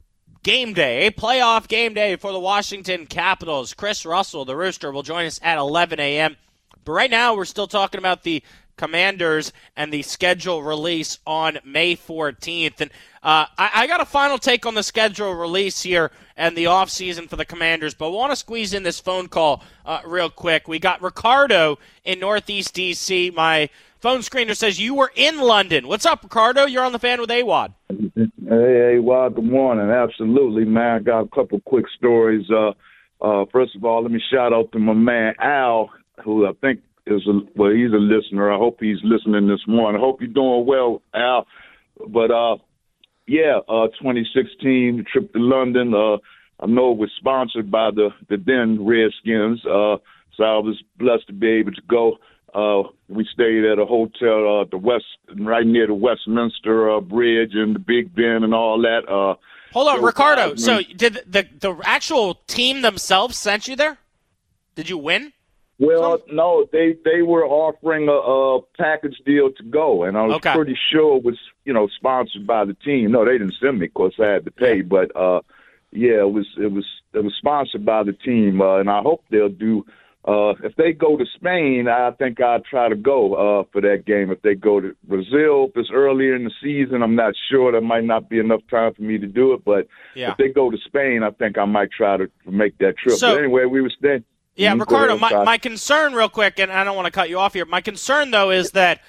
game day, a playoff game day for the Washington Capitals. Chris Russell, the Rooster, will join us at eleven A M But right now we're still talking about the Commanders and the schedule release on May fourteenth. And uh, I, I got a final take on the schedule release here and the offseason for the Commanders, but I want to squeeze in this phone call uh, real quick. We got Ricardo in Northeast D C. My phone screener says you were in London. What's up, Ricardo? You're on The Fan with A W O D. Hey, A W O D, good morning. Absolutely, man. I got a couple quick stories. Uh, uh, first of all, let me shout out to my man Al, who I think is a, well, he's a listener. I hope he's listening this morning. I hope you're doing well, Al. But, uh, yeah, uh, twenty sixteen trip to London. Uh, I know it was sponsored by the, the then Redskins, uh, so I was blessed to be able to go. Uh, we stayed at a hotel, uh, the West, right near the Westminster uh, Bridge and the Big Ben and all that. Uh, Hold on, so Ricardo. I, so did the the actual team themselves sent you there? Did you win? Well, no, they, they were offering a, a package deal to go, and I was Okay. pretty sure it was, you know, sponsored by the team. No, they didn't send me, of course, I had to pay, but uh, yeah, it was it was it was sponsored by the team, uh, and I hope they'll do. Uh, if they go to Spain, I think I'll try to go uh, for that game. If they go to Brazil, if it's earlier in the season, I'm not sure. There might not be enough time for me to do it, but Yeah. if they go to Spain, I think I might try to make that trip. So- but anyway, we were staying. Yeah, Mhm, go Ricardo, ahead, my, Todd. my concern real quick, and I don't want to cut you off here, my concern, though, is that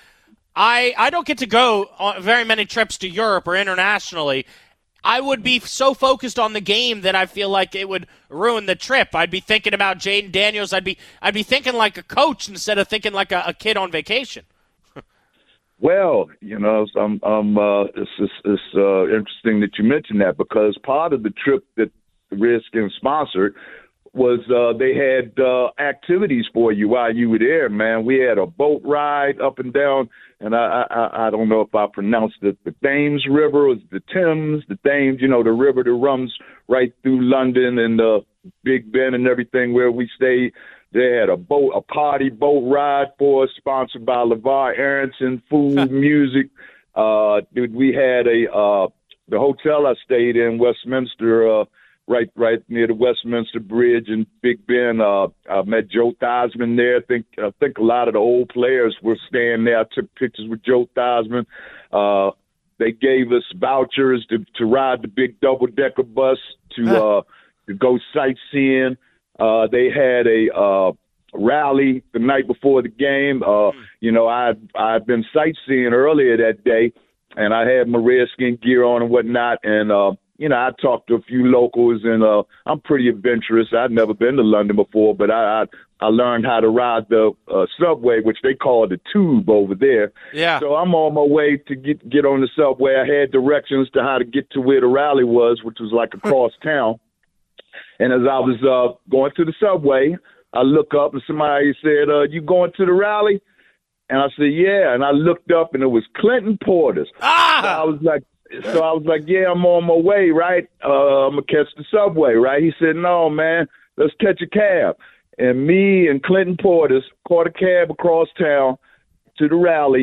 I, I don't get to go on very many trips to Europe or internationally. I would be so focused on the game that I feel like it would ruin the trip. I'd be thinking about Jaden Daniels. I'd be I'd be thinking like a coach instead of thinking like a, a kid on vacation. Well, you know, I'm, I'm, uh, it's, it's, it's uh, interesting that you mentioned that because part of the trip that the Redskins sponsored was uh, they had uh, activities for you while you were there, man. We had a boat ride up and down, and I I, I don't know if I pronounced it, the Thames River, or the Thames, the Thames, you know, the river that runs right through London and the Big Ben and everything where we stayed. They had a boat, a party boat ride for us, sponsored by LeVar Aronson, food, music. Uh, dude, we had a uh, the hotel I stayed in, Westminster, uh, right right near the Westminster Bridge and Big Ben. Uh, I met Joe Theismann there. I think I think a lot of the old players were staying there. I took pictures with Joe Theismann. Uh, they gave us vouchers to, to ride the big double-decker bus to uh, to go sightseeing. Uh, they had a uh, rally the night before the game. Uh, you know, I I'd been sightseeing earlier that day, and I had my Redskin gear on and whatnot. And uh, you know, I talked to a few locals, and uh, I'm pretty adventurous. I'd never been to London before, but I I, I learned how to ride the uh, subway, which they call the tube over there. Yeah. So I'm on my way to get get on the subway. I had directions to how to get to where the rally was, which was like across town. And as I was uh, going to the subway, I look up and somebody said, uh, you going to the rally? And I said, yeah. And I looked up and it was Clinton Portis. Ah! So I was like, so I was like, yeah, I'm on my way, right? Uh, I'm going to catch the subway, right? He said, no, man, let's catch a cab. And me and Clinton Portis caught a cab across town to the rally.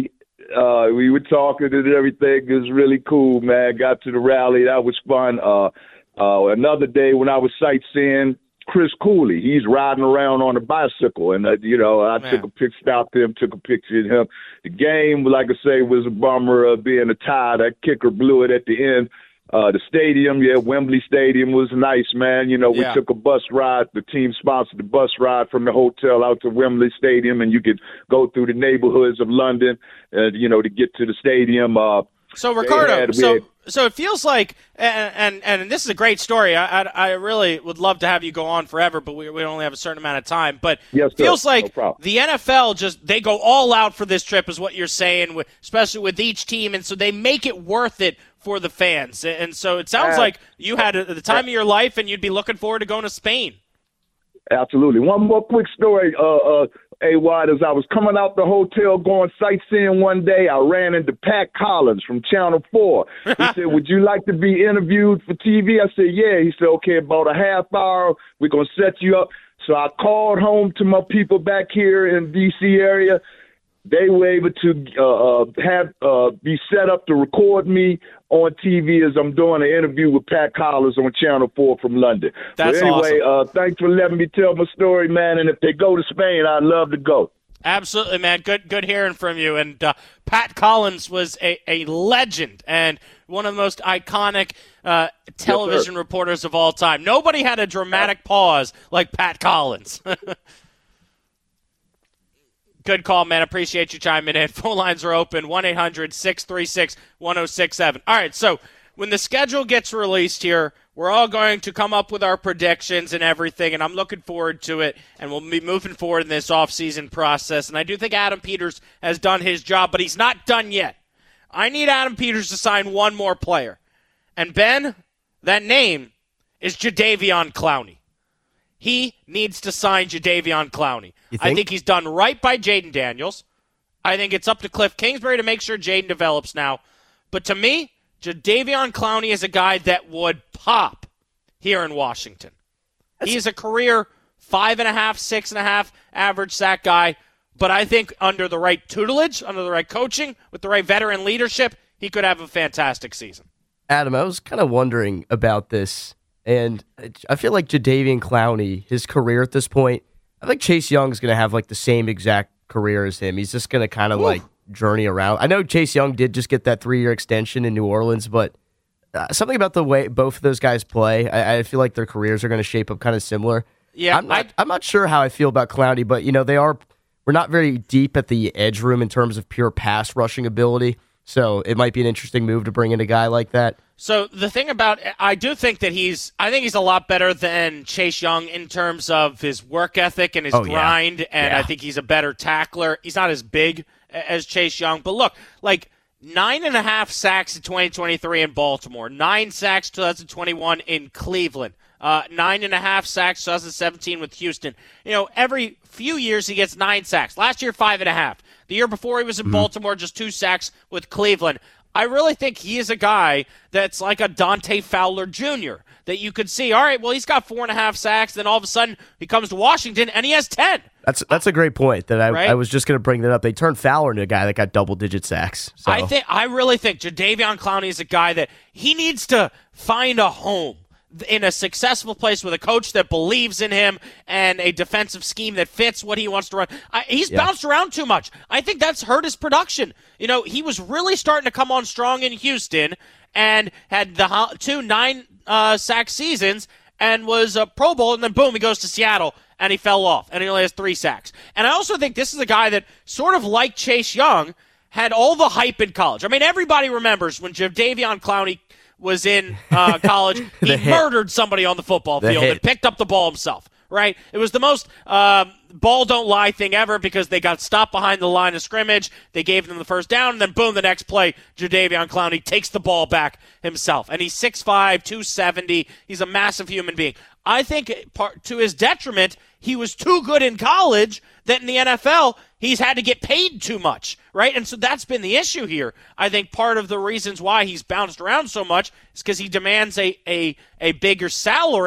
Uh, we were talking and everything. It was really cool, man. Got to the rally. That was fun. Uh, uh, another day when I was sightseeing, Chris Cooley, he's riding around on a bicycle. And, uh, you know, I man. took a picture, stopped him, took a picture of him. The game, like I say, was a bummer of being a tie. That kicker blew it at the end. Uh, the stadium, yeah, Wembley Stadium was nice, man. You know, we yeah. took a bus ride. The team sponsored the bus ride from the hotel out to Wembley Stadium, and you could go through the neighborhoods of London, uh, you know, to get to the stadium. Uh, so, Ricardo, had, so had, so it feels like, and, and and this is a great story. I, I I really would love to have you go on forever, but we we only have a certain amount of time. But yes, it feels sir. like No the N F L just they go all out for this trip, is what you're saying, especially with each team, and so they make it worth it for the fans. And so it sounds uh, like you had a, the time uh, of your life, and you'd be looking forward to going to Spain. Absolutely. One more quick story, uh, uh, A-Wad, as I was coming out the hotel going sightseeing one day, I ran into Pat Collins from Channel four. He said, would you like to be interviewed for T V? I said, yeah. He said, okay, about a half hour, we're going to set you up. So I called home to my people back here in D C area. They were able to uh, have uh, be set up to record me on T V as I'm doing an interview with Pat Collins on Channel four from London. That's but anyway, awesome. uh, thanks for letting me tell my story, man. And if they go to Spain, I'd love to go. Absolutely, man. Good good hearing from you. And uh, Pat Collins was a, a legend and one of the most iconic uh, television yes, reporters of all time. Nobody had a dramatic pause like Pat Collins. Good call, man. Appreciate you chiming in. Phone lines are open, one eight hundred six three six one zero six seven. All right, so when the schedule gets released here, we're all going to come up with our predictions and everything, and I'm looking forward to it, and we'll be moving forward in this offseason process. And I do think Adam Peters has done his job, but he's not done yet. I need Adam Peters to sign one more player. And, Ben, that name is Jadeveon Clowney. He needs to sign Jadeveon Clowney. Think? I think he's done right by Jaden Daniels. I think it's up to Cliff Kingsbury to make sure Jaden develops now. But to me, Jadeveon Clowney is a guy that would pop here in Washington. That's He's a career five and a half, six and a half average sack guy. But I think under the right tutelage, under the right coaching, with the right veteran leadership, he could have a fantastic season. Adam, I was kind of wondering about this. And I feel like Jadeveon Clowney, his career at this point, I think Chase Young's going to have like the same exact career as him. He's just going to kind of like journey around. I know Chase Young did just get that three-year extension in New Orleans, but uh, something about the way both of those guys play, I, I feel like their careers are going to shape up kind of similar. Yeah, I'm not, I, I'm not sure how I feel about Clowney, but you know they are. We're not very deep at the edge room in terms of pure pass rushing ability, so it might be an interesting move to bring in a guy like that. So the thing about, I do think that he's, I think he's a lot better than Chase Young in terms of his work ethic and his oh, grind, yeah. and yeah. I think he's a better tackler. He's not as big as Chase Young, but look, like nine and a half sacks in twenty twenty-three in Baltimore, nine sacks twenty twenty-one in Cleveland, uh, nine and a half sacks twenty seventeen with Houston. You know, every few years he gets nine sacks. Last year, five and a half. The year before he was in mm-hmm. Baltimore, just two sacks with Cleveland. I really think he is a guy that's like a Dante Fowler Junior that you could see, all right, well, he's got four and a half sacks, then all of a sudden he comes to Washington and he has ten. That's that's a great point that I, right? I was just going to bring that up. They turned Fowler into a guy that got double-digit sacks. So. I think I really think Jadeveon Clowney is a guy that he needs to find a home in a successful place with a coach that believes in him and a defensive scheme that fits what he wants to run. I, he's yeah. bounced around too much. I think that's hurt his production. You know, he was really starting to come on strong in Houston and had the two nine uh, sack seasons and was a Pro Bowl, and then boom, he goes to Seattle and he fell off and he only has three sacks. And I also think this is a guy that sort of like Chase Young had all the hype in college. I mean, everybody remembers when Jadeveon Clowney was in uh, college, he murdered somebody on the football the field hit. and picked up the ball himself, right? It was the most um, ball don't lie thing ever because they got stopped behind the line of scrimmage. They gave them the first down, and then boom, the next play, Jadeveon Clowney takes the ball back himself. And he's six five, two seventy. He's a massive human being. I think part, to his detriment, he was too good in college that in the N F L, he's had to get paid too much, right? And so that's been the issue here. I think part of the reasons why he's bounced around so much is because he demands a, a, a bigger salary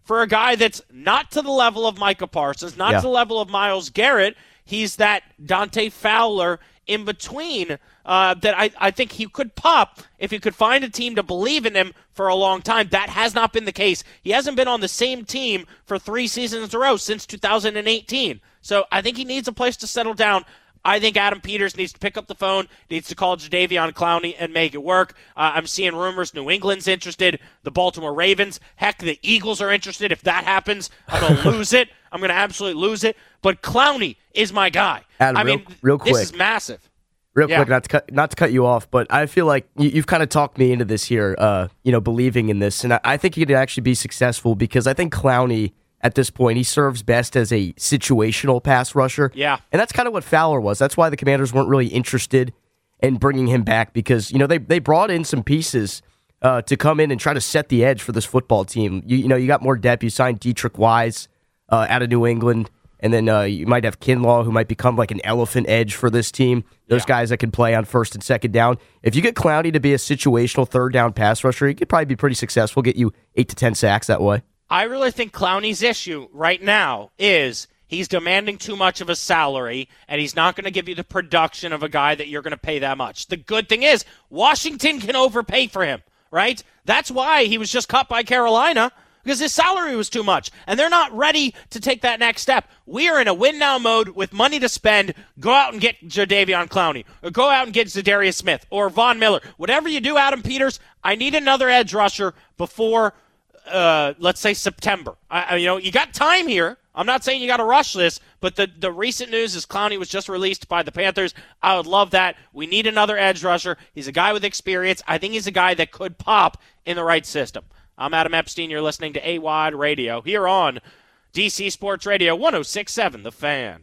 for a guy that's not to the level of Micah Parsons, not Yeah. to the level of Myles Garrett. He's that Dante Fowler in between uh, that I, I think he could pop if he could find a team to believe in him for a long time. That has not been the case. He hasn't been on the same team for three seasons in a row since two thousand eighteen. So I think he needs a place to settle down. I think Adam Peters needs to pick up the phone, needs to call Jadeveon Clowney and make it work. Uh, I'm seeing rumors New England's interested, the Baltimore Ravens, heck, the Eagles are interested. If that happens, I'm going to lose it. I'm going to absolutely lose it. But Clowney is my guy. Adam, I real, mean, real quick. this is massive. Real Yeah. quick, not to cut, not to cut you off, but I feel like you, you've kind of talked me into this here, uh, you know, believing in this, and I, I think he could actually be successful because I think Clowney, at this point, he serves best as a situational pass rusher. Yeah. And that's kind of what Fowler was. That's why the Commanders weren't really interested in bringing him back because, you know, they, they brought in some pieces uh, to come in and try to set the edge for this football team. You, you know, you got more depth. You signed Dietrich Wise uh, out of New England. And then uh, you might have Kinlaw, who might become like an elephant edge for this team. Those yeah. guys that can play on first and second down. If you get Clowney to be a situational third down pass rusher, he could probably be pretty successful, get you eight to ten sacks that way. I really think Clowney's issue right now is he's demanding too much of a salary, and he's not going to give you the production of a guy that you're going to pay that much. The good thing is Washington can overpay for him, right? That's why he was just cut by Carolina, because his salary was too much, and they're not ready to take that next step. We are in a win-now mode with money to spend. Go out and get Jadeveon Clowney, or go out and get Zadarius Smith, or Von Miller. Whatever you do, Adam Peters, I need another edge rusher before – Uh, let's say September. I, you know, you got time here. I'm not saying you got to rush this, but the, the recent news is Clowney was just released by the Panthers. I would love that. We need another edge rusher. He's a guy with experience. I think he's a guy that could pop in the right system. I'm Adam Epstein. You're listening to A W O D Radio here on D C Sports Radio one oh six point seven The Fan.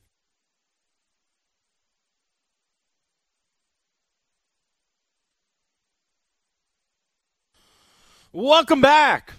Welcome back.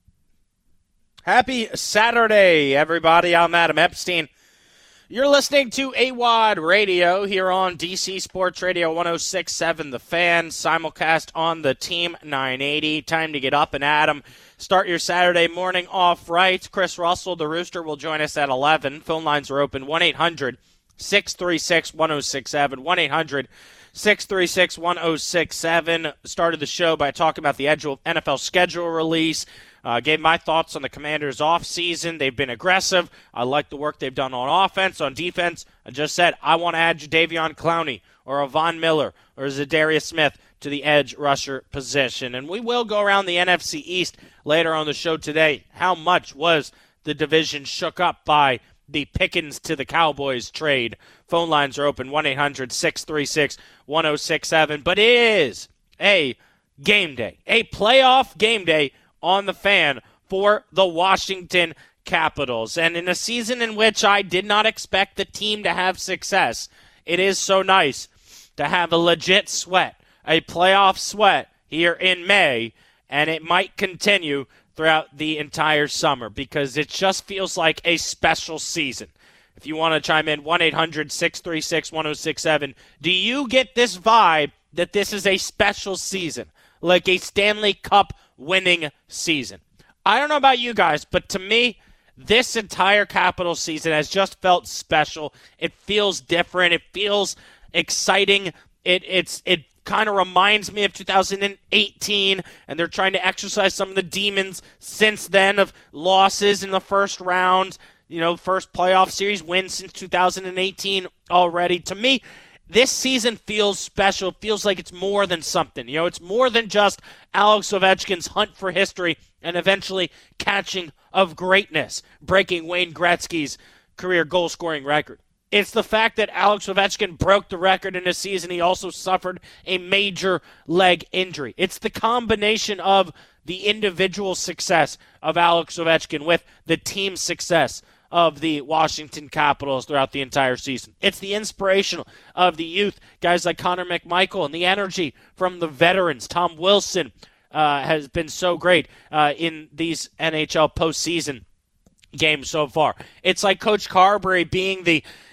Happy Saturday, everybody. I'm Adam Epstein. You're listening to A W O D Radio here on D C Sports Radio one oh six point seven The Fan, simulcast on the Team nine eighty. Time to get up and Adam. Start your Saturday morning off right. Chris Russell, the Rooster, will join us at eleven. Phone lines are open one eight hundred six three six one oh six seven. one eight hundred six three six one oh six seven. Started the show by talking about the N F L schedule release. Uh, gave my thoughts on the Commanders' offseason. They've been aggressive. I like the work they've done on offense. On defense, I just said I want to add Jadeveon Clowney or a Von Miller or Zadarius Smith to the edge rusher position. And we will go around the N F C East later on the show today. How much was the division shook up by the Pickens to the Cowboys trade? Phone lines are open one eight hundred six three six one oh six seven. But it is a game day, a playoff game day on the Fan for the Washington Capitals. And in a season in which I did not expect the team to have success, it is so nice to have a legit sweat, a playoff sweat here in May, and it might continue throughout the entire summer because it just feels like a special season. If you want to chime in, one eight hundred six three six one oh six seven. Do you get this vibe that this is a special season, like a Stanley Cup winning season? I don't know about you guys, but to me, this entire Capital season has just felt special. It feels different. It feels exciting. It it's it kind of reminds me of two thousand eighteen, and they're trying to exercise some of the demons since then of losses in the first round. You know, first playoff series win since two thousand eighteen already. To me, this season feels special. It feels like it's more than something. You know, it's more than just Alex Ovechkin's hunt for history and eventually catching of greatness, breaking Wayne Gretzky's career goal-scoring record. It's the fact that Alex Ovechkin broke the record in a season. He also suffered a major leg injury. It's the combination of the individual success of Alex Ovechkin with the team success of the Washington Capitals throughout the entire season. It's the inspirational of the youth, guys like Connor McMichael, and the energy from the veterans. Tom Wilson uh, has been so great uh, in these N H L postseason games so far. It's like Coach Carberry being the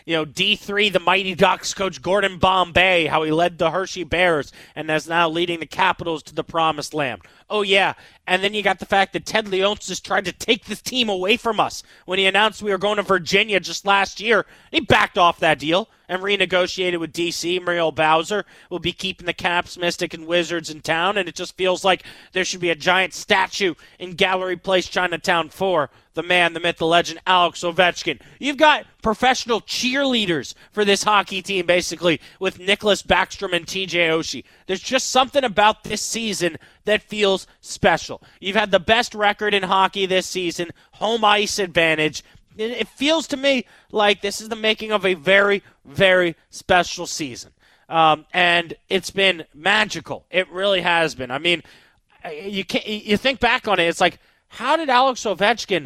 you know, D three, the Mighty Ducks coach Gordon Bombay, how he led the Hershey Bears and is now leading the Capitals to the promised land. Oh, yeah. And then you got the fact that Ted Leonsis tried to take this team away from us when he announced we were going to Virginia just last year. He backed off that deal and renegotiated with D C. Muriel Bowser will be keeping the Caps, Mystic, and Wizards in town, and it just feels like there should be a giant statue in Gallery Place, Chinatown for the man, the myth, the legend, Alex Ovechkin. You've got professional cheerleaders for this hockey team, basically, with Nicholas Backstrom and T J Oshie. There's just something about this season that feels special. You've had the best record in hockey this season, home ice advantage. It feels to me like this is the making of a very, very special season. Um, and it's been magical. It really has been. I mean, you can't, you think back on it, it's like, how did Alex Ovechkin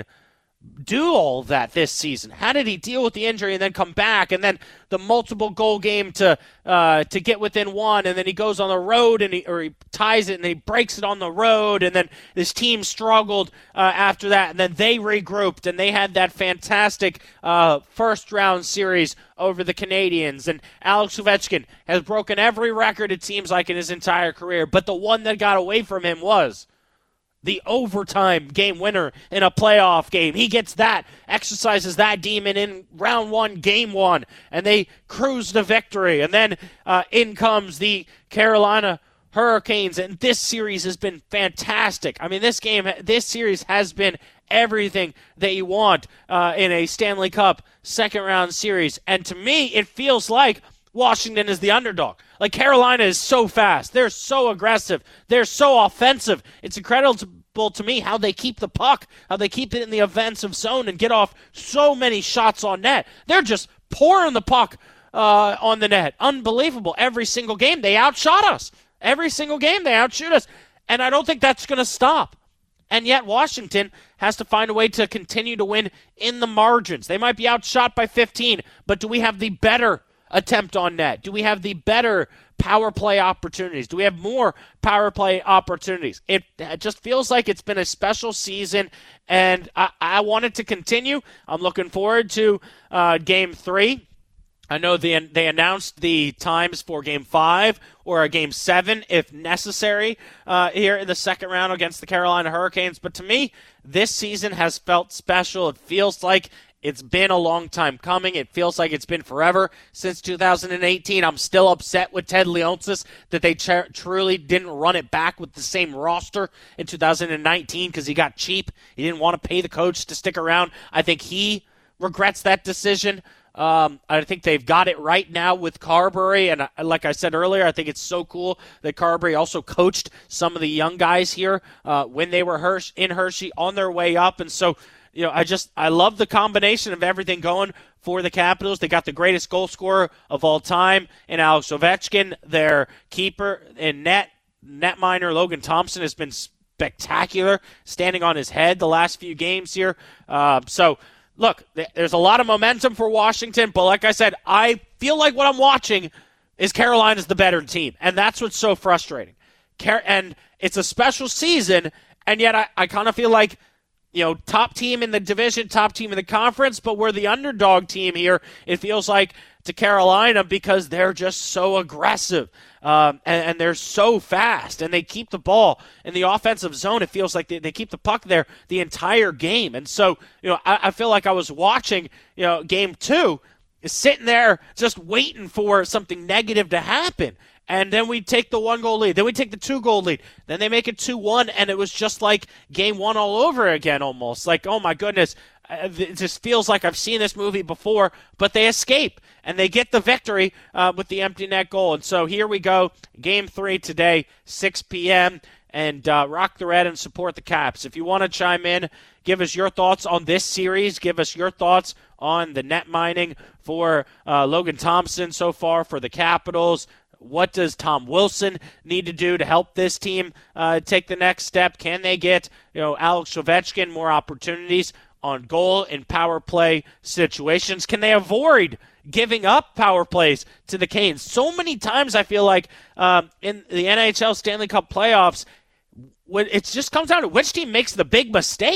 do all that this season? How did he deal with the injury and then come back, and then the multiple goal game to uh, to get within one, and then he goes on the road and he or he ties it and he breaks it on the road, and then this team struggled uh, after that, and then they regrouped and they had that fantastic uh, first round series over the Canadians. And Alex Ovechkin has broken every record, it seems like, in his entire career, but the one that got away from him was the overtime game winner in a playoff game. He gets that, exercises that demon in round one, game one, and they cruise to victory. And then uh, in comes the Carolina Hurricanes, and this series has been fantastic. I mean, this game, this series has been everything that you want uh, in a Stanley Cup second-round series. And to me, it feels like Washington is the underdog. Like, Carolina is so fast. They're so aggressive. They're so offensive. It's incredible to me how they keep the puck, how they keep it in the offensive zone and get off so many shots on net. They're just pouring the puck uh, on the net. Unbelievable. Every single game, they outshot us. Every single game, they outshoot us. And I don't think that's going to stop. And yet Washington has to find a way to continue to win in the margins. They might be outshot by fifteen, but do we have the better attempt on net? Do we have the better power play opportunities? Do we have more power play opportunities? It, it just feels like it's been a special season, and I, I want it to continue. I'm looking forward to uh, Game three. I know they, they announced the times for Game five or a Game seven if necessary uh, here in the second round against the Carolina Hurricanes. But to me, this season has felt special. It feels like it's been a long time coming. It feels like it's been forever since two thousand eighteen. I'm still upset with Ted Leonsis that they ch- truly didn't run it back with the same roster in two thousand nineteen because he got cheap. He didn't want to pay the coach to stick around. I think he regrets that decision. Um, I think they've got it right now with Carberry, and uh, like I said earlier, I think it's so cool that Carberry also coached some of the young guys here uh, when they were Hersh- in Hershey on their way up, and so you know, I just I love the combination of everything going for the Capitals. They got the greatest goal scorer of all time in Alex Ovechkin. Their keeper in net, netminer Logan Thompson has been spectacular, standing on his head the last few games here. Uh, so, look, th- there's a lot of momentum for Washington, but like I said, I feel like what I'm watching is Carolina's the better team, and that's what's so frustrating. Car- and it's a special season, and yet I, I kind of feel like, you know, top team in the division, top team in the conference, but we're the underdog team here, it feels like, to Carolina because they're just so aggressive um, and, and they're so fast, and they keep the ball in the offensive zone. It feels like they, they keep the puck there the entire game. And so, you know, I, I feel like I was watching, you know, game two, sitting there just waiting for something negative to happen. And then we take the one-goal lead. Then we take the two-goal lead. Then they make it two one, and it was just like game one all over again almost. Like, oh, my goodness, it just feels like I've seen this movie before, but they escape, and they get the victory uh, with the empty net goal. And so here we go, game three today, six p.m., and uh, rock the red and support the Caps. If you want to chime in, give us your thoughts on this series. Give us your thoughts on the net mining for uh, Logan Thompson so far for the Capitals. What does Tom Wilson need to do to help this team uh, take the next step? Can they get, you know, Alex Ovechkin more opportunities on goal in power play situations? Can they avoid giving up power plays to the Canes? So many times I feel like um, in the N H L Stanley Cup playoffs, when it just comes down to which team makes the big mistake.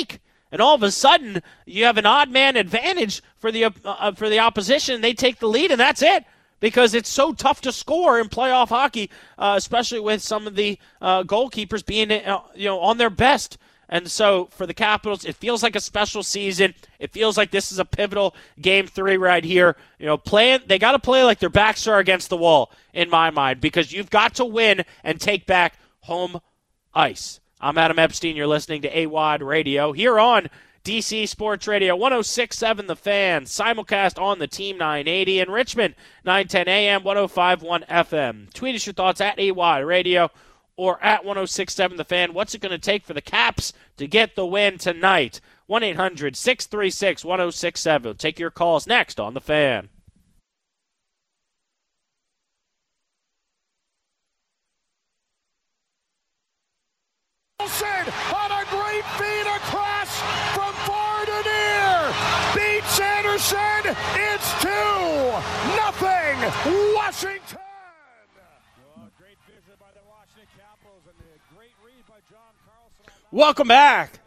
And all of a sudden, you have an odd man advantage for the uh, for the opposition. They take the lead, and that's it. Because it's so tough to score in playoff hockey, uh, especially with some of the uh, goalkeepers being uh, you know on their best. And so for the Capitals, it feels like a special season. It feels like this is a pivotal game three right here. You know, playing they got to play like their backs are against the wall in my mind, because you've got to win and take back home ice. I'm Adam Epstein. You're listening to A W O D Radio here on D C Sports Radio, one oh six point seven The Fan, simulcast on the Team nine eighty in Richmond, nine ten A M, one oh five point one F M. Tweet us your thoughts at A W O D Radio or at one oh six point seven The Fan. What's it going to take for the Caps to get the win tonight? one eight hundred six three six one oh six seven. Take your calls next on The Fan. On a great feed across from far to near. Beats Anderson. It's two nothing Washington. Great visit by the Washington Capitals and a great read by John Carlson. Welcome back.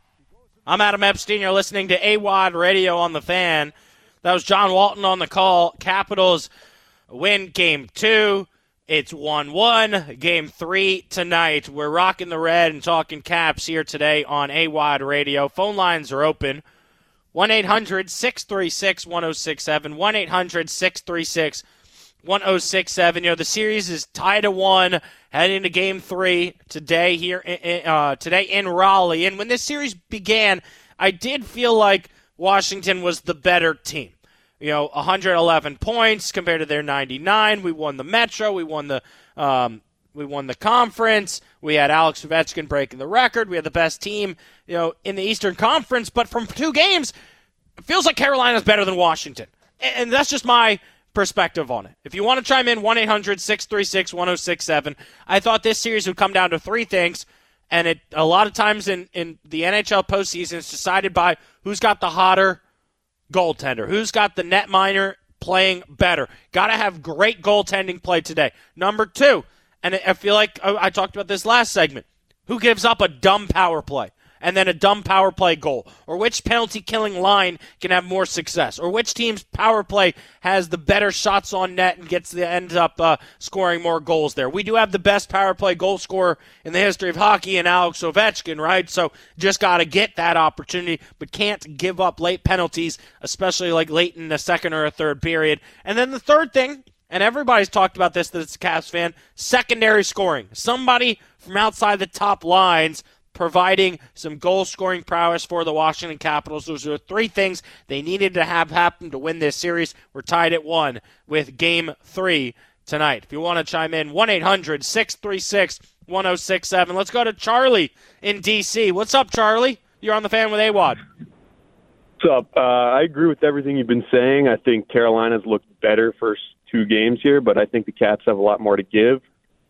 I'm Adam Epstein. You're listening to A W O D Radio on The Fan. That was John Walton on the call. Capitals win game two. It's one one, game three tonight. We're rocking the red and talking Caps here today on A W O D Radio. Phone lines are open. one eight hundred six three six one oh six seven, one eight hundred six three six one oh six seven. You know, the series is tied at one, heading into game three today here in, uh, today in Raleigh. And when this series began, I did feel like Washington was the better team. You know, one hundred eleven points compared to their ninety-nine. We won the Metro. We won the um, we won the conference. We had Alex Ovechkin breaking the record. We had the best team, you know, in the Eastern Conference. But from two games, it feels like Carolina's better than Washington, and that's just my perspective on it. If you want to chime in, one eight hundred six three six one oh six seven. I thought this series would come down to three things, and it a lot of times in in the N H L postseason, it's decided by who's got the hotter goaltender, who's got the netminder playing better. Got to have great goaltending play today. Number two, and I feel like I talked about this last segment, who gives up a dumb power play and then a dumb power play goal, or which penalty-killing line can have more success, or which team's power play has the better shots on net and gets the ends up uh, scoring more goals there. We do have the best power play goal scorer in the history of hockey in Alex Ovechkin, right? So just got to get that opportunity, but can't give up late penalties, especially like late in the second or a third period. And then the third thing, and everybody's talked about this that's a Caps fan, secondary scoring. Somebody from outside the top lines providing some goal-scoring prowess for the Washington Capitals. Those are three things they needed to have happen to win this series. We're tied at one with Game three tonight. If you want to chime in, one eight hundred six three six one oh six seven. Let's go to Charlie in D C. What's up, Charlie? You're on The Fan with A W O D. What's up? Uh, I agree with everything you've been saying. I think Carolina's looked better first two games here, but I think the Caps have a lot more to give.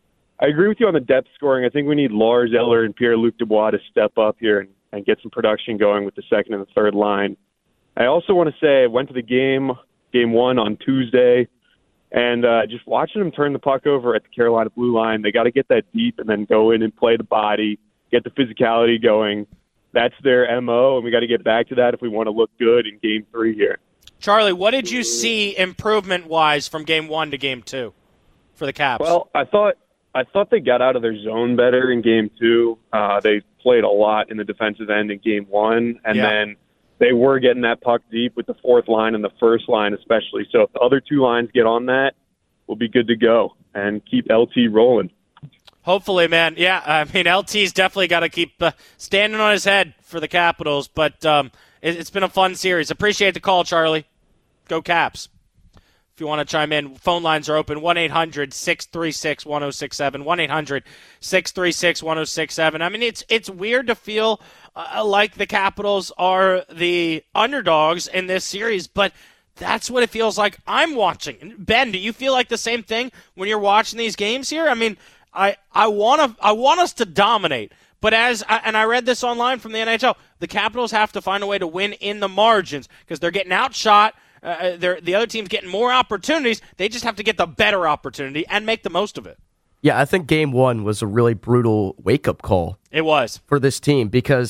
I agree with you on the depth scoring. I think we need Lars Eller and Pierre-Luc Dubois to step up here and, and get some production going with the second and the third line. I also want to say I went to the game, game one on Tuesday, and uh, just watching them turn the puck over at the Carolina blue line, they got to get that deep and then go in and play the body, get the physicality going. That's their M O, and we got to get back to that if we want to look good in game three here. Charlie, what did you see improvement-wise from game one to game two for the Caps? Well, I thought I thought they got out of their zone better in game two. Uh, they played a lot in the defensive end in game one, and yeah. then they were getting that puck deep with the fourth line and the first line especially. So if the other two lines get on that, we'll be good to go and keep L T rolling. Hopefully, man. Yeah, I mean, L T's definitely got to keep uh, standing on his head for the Capitals, but um, it, it's been a fun series. Appreciate the call, Charlie. Go Caps. If you want to chime in, phone lines are open, one eight hundred six three six one oh six seven, one eight hundred six three six one oh six seven. I mean, it's it's weird to feel uh, like the Capitals are the underdogs in this series, but that's what it feels like I'm watching. Ben, do you feel like the same thing when you're watching these games here? I mean, I I want to I want us to dominate, but as I, and I read this online from the N H L, the Capitals have to find a way to win in the margins because they're getting outshot. Uh, they're, the other team's getting more opportunities. They just have to get the better opportunity and make the most of it. Yeah, I think game one was a really brutal wake-up call. It was. For this team because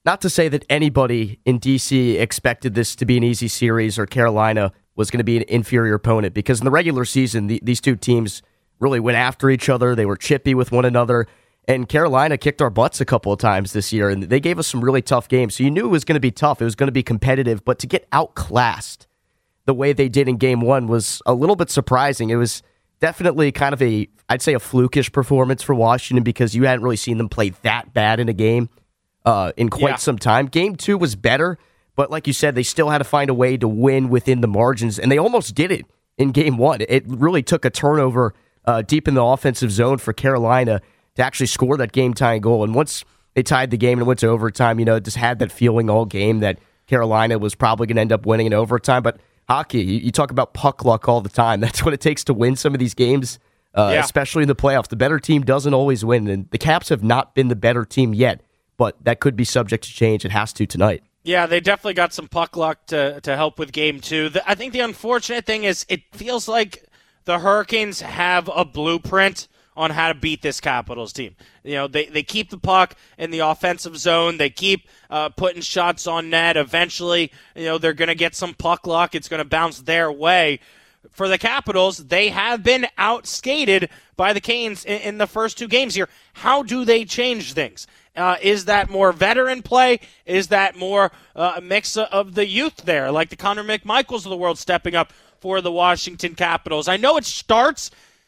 not to say that anybody in D C expected this to be an easy series or Carolina was going to be an inferior opponent, because in the regular season, the, these two teams really went after each other. They were chippy with one another, and Carolina kicked our butts a couple of times this year, and they gave us some really tough games. So you knew it was going to be tough. It was going to be competitive, but to get outclassed the way they did in game one was a little bit surprising. It was definitely kind of a, I'd say, a flukish performance for Washington, because you hadn't really seen them play that bad in a game uh, in quite Yeah. some time. Game two was better, but like you said, they still had to find a way to win within the margins, and they almost did it in game one. It really took a turnover uh, deep in the offensive zone for Carolina to actually score that game-tying goal. And once they tied the game and went to overtime, you know, just had that feeling all game that Carolina was probably going to end up winning in overtime. But hockey, you, you talk about puck luck all the time. That's what it takes to win some of these games, uh, Yeah. especially in the playoffs. The better team doesn't always win, and the Caps have not been the better team yet, but that could be subject to change. It has to tonight. Yeah, they definitely got some puck luck to, to help with game two. The, I think the unfortunate thing is it feels like the Hurricanes have a blueprint on how to beat this Capitals team. You know, they, they keep the puck in the offensive zone. They keep uh, putting shots on net. Eventually, you know, they're going to get some puck luck. It's going to bounce their way. For the Capitals, they have been outskated by the Canes in, in the first two games here. How do they change things? Uh, is that more veteran play? Is that more uh, a mix of the youth there, like the Connor McMichaels of the world stepping up for the Washington Capitals? I know it starts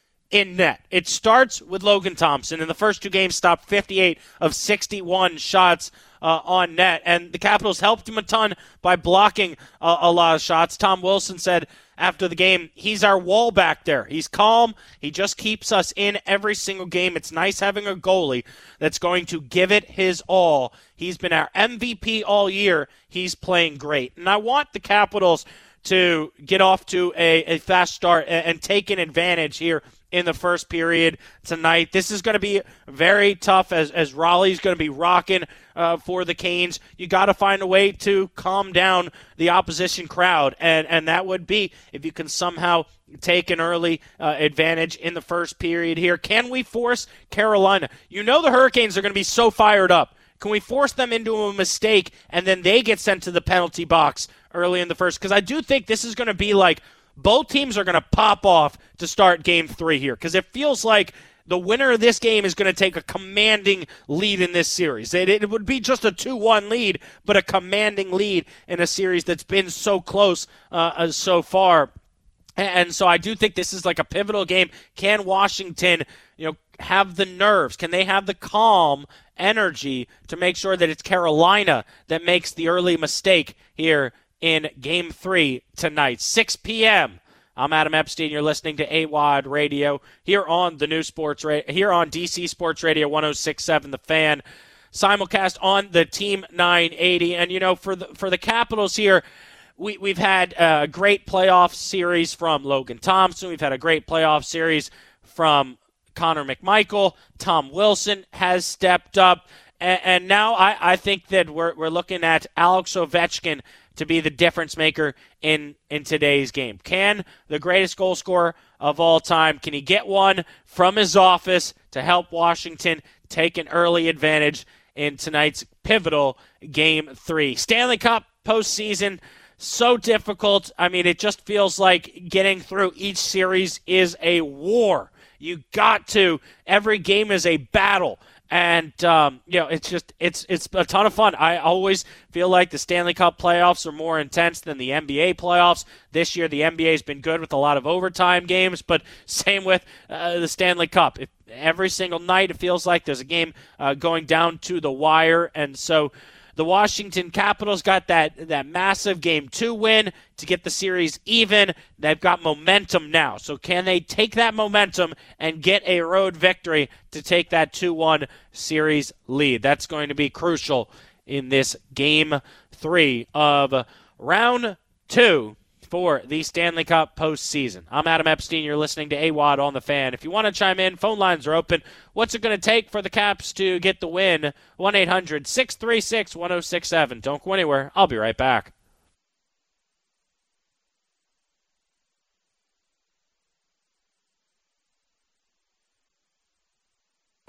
in net. It starts with Logan Thompson. In the first two games, stopped fifty-eight of sixty-one shots uh, on net, and the Capitals helped him a ton by blocking uh, a lot of shots. Tom Wilson said after the game, he's our wall back there. He's calm. He just keeps us in every single game. It's nice having a goalie that's going to give it his all. He's been our M V P all year. He's playing great. And I want the Capitals to get off to a, a fast start and, and take an advantage here in the first period tonight. This is going to be very tough as, as Raleigh's going to be rocking uh, for the Canes. You got to find a way to calm down the opposition crowd, and, and that would be if you can somehow take an early uh, advantage in the first period here. Can we force Carolina? You know the Hurricanes are going to be so fired up. Can we force them into a mistake and then they get sent to the penalty box early in the first? Because I do think this is going to be like both teams are going to pop off to start game three here, because it feels like the winner of this game is going to take a commanding lead in this series. It, it would be just a two one lead, but a commanding lead in a series that's been so close uh, so far. And so I do think this is like a pivotal game. Can Washington, you know, have the nerves? Can they have the calm energy to make sure that it's Carolina that makes the early mistake here in game three tonight, six p.m. I'm Adam Epstein. You're listening to A W O D Radio here on the new sports ra- here on D C Sports Radio one oh six point seven The Fan. Simulcast on the Team nine eighty. And, you know, for the, for the Capitals here, we, we've had a great playoff series from Logan Thompson. We've had a great playoff series from Connor McMichael. Tom Wilson has stepped up. And, and now I, I think that we're, we're looking at Alex Ovechkin to be the difference maker in, in today's game. Can the greatest goal scorer of all time, can he get one from his office to help Washington take an early advantage in tonight's pivotal game three? Stanley Cup postseason, so difficult. I mean, it just feels like getting through each series is a war. You got to. Every game is a battle. And, um, you know, it's just, it's it's a ton of fun. I always feel like the Stanley Cup playoffs are more intense than the N B A playoffs. This year, the N B A has been good with a lot of overtime games, but same with uh, the Stanley Cup. If, every single night, it feels like there's a game uh, going down to the wire. And so the Washington Capitals got that, that massive game two win to get the series even. They've got momentum now. So can they take that momentum and get a road victory to take that two one series lead? That's going to be crucial in this game three of round two for the Stanley Cup postseason. I'm Adam Epstein. You're listening to A W O D on The Fan. If you want to chime in, phone lines are open. What's it going to take for the Caps to get the win? one eight hundred six three six one oh six seven. Don't go anywhere. I'll be right back.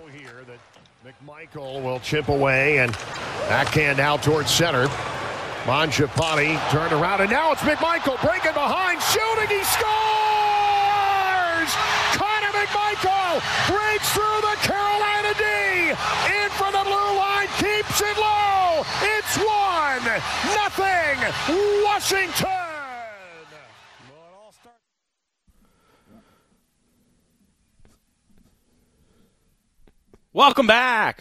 here that McMichael will chip away and backhand out towards center. Mangiapane turned around, and now it's McMichael breaking behind, shooting, he scores! Connor McMichael breaks through the Carolina D, in from the blue line, keeps it low. It's one, nothing, Washington. Welcome back.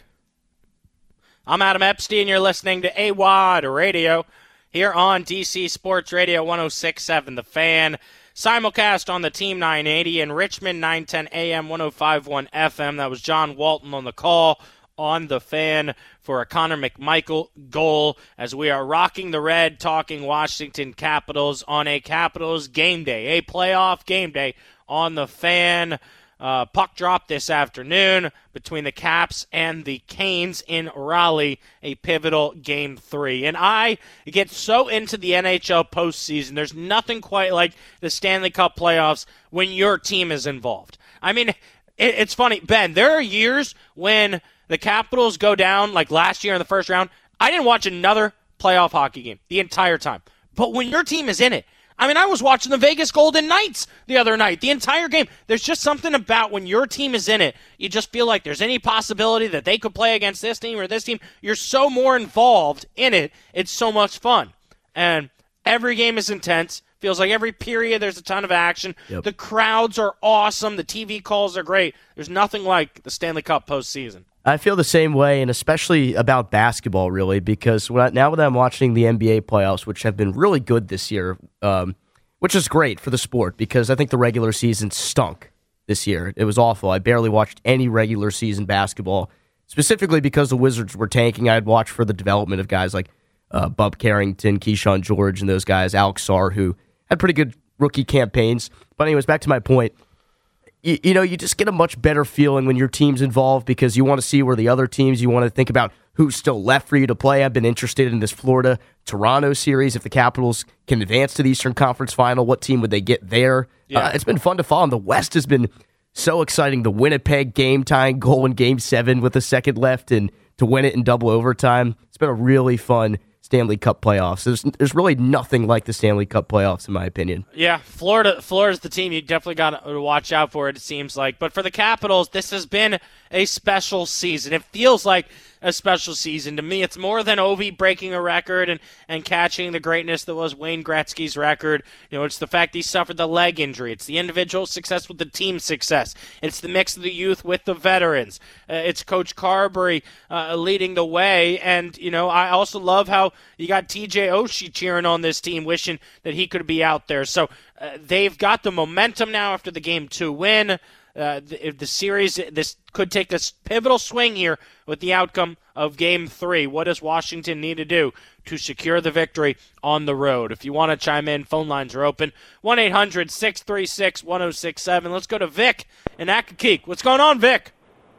I'm Adam Epstein. You're listening to A W O D Radio here on D C Sports Radio one oh six point seven The Fan. Simulcast on the Team nine eighty in Richmond, nine ten A M, one oh five point one F M. That was John Walton on the call on The Fan for a Connor McMichael goal as we are rocking the red, talking Washington Capitals on a Capitals game day, a playoff game day on The Fan. Uh, puck drop this afternoon between the Caps and the Canes in Raleigh, a pivotal game three. And I get so into the N H L postseason. There's nothing quite like the Stanley Cup playoffs when your team is involved. I mean, it, it's funny, Ben, there are years when the Capitals go down, like last year in the first round, I didn't watch another playoff hockey game the entire time. But when your team is in it, I mean, I was watching the Vegas Golden Knights the other night, the entire game. There's just something about when your team is in it, you just feel like there's any possibility that they could play against this team or this team. You're so more involved in it. It's so much fun. And every game is intense. Feels like every period there's a ton of action. Yep. The crowds are awesome. The T V calls are great. There's nothing like the Stanley Cup postseason. I feel the same way, and especially about basketball, really, because when I, now that I'm watching the N B A playoffs, which have been really good this year, um, which is great for the sport, because I think the regular season stunk this year. It was awful. I barely watched any regular season basketball, specifically because the Wizards were tanking. I'd watch for the development of guys like uh, Bub Carrington, Keyshawn George, and those guys, Alex Sarr, who had pretty good rookie campaigns. But anyways, back to my point. You, you know, you just get a much better feeling when your team's involved because you want to see where the other teams, you want to think about who's still left for you to play. I've been interested in this Florida-Toronto series. If the Capitals can advance to the Eastern Conference Final, what team would they get there? Yeah. Uh, it's been fun to follow. And the West has been so exciting. The Winnipeg game-tying goal in Game seven with a second left and to win it in double overtime. It's been a really fun Stanley Cup playoffs. There's, there's really nothing like the Stanley Cup playoffs, in my opinion. Yeah, Florida Florida's the team you definitely got to watch out for, it seems like. But for the Capitals, this has been a special season. It feels like a special season. To me, it's more than Ovi breaking a record and, and catching the greatness that was Wayne Gretzky's record. You know, it's the fact he suffered the leg injury. It's the individual success with the team success. It's the mix of the youth with the veterans. Uh, it's Coach Carberry uh, leading the way. And, you know, I also love how you got T J Oshie cheering on this team, wishing that he could be out there. So uh, they've got the momentum now after the game two win. Uh, the, the series, this could take this pivotal swing here with the outcome of Game three. What does Washington need to do to secure the victory on the road? If you want to chime in, phone lines are open. one eight hundred six three six one oh six seven. Let's go to Vic in Accokeek. What's going on, Vic?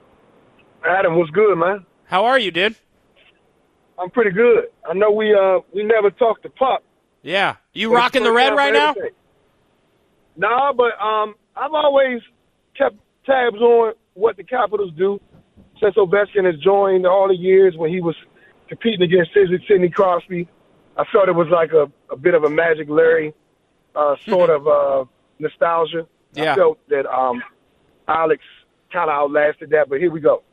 Adam, what's good, man? How are you, dude? I'm pretty good. I know we uh we never talked to Puck. Yeah. You rocking the red right now? Nah, but um, I've always kept tabs on what the Capitals do since Ovechkin has joined all the years when he was competing against Sidney Crosby. I felt it was like a, a bit of a Magic Larry uh, sort of uh, nostalgia. Yeah. I felt that um, Alex kind of outlasted that, but here we go.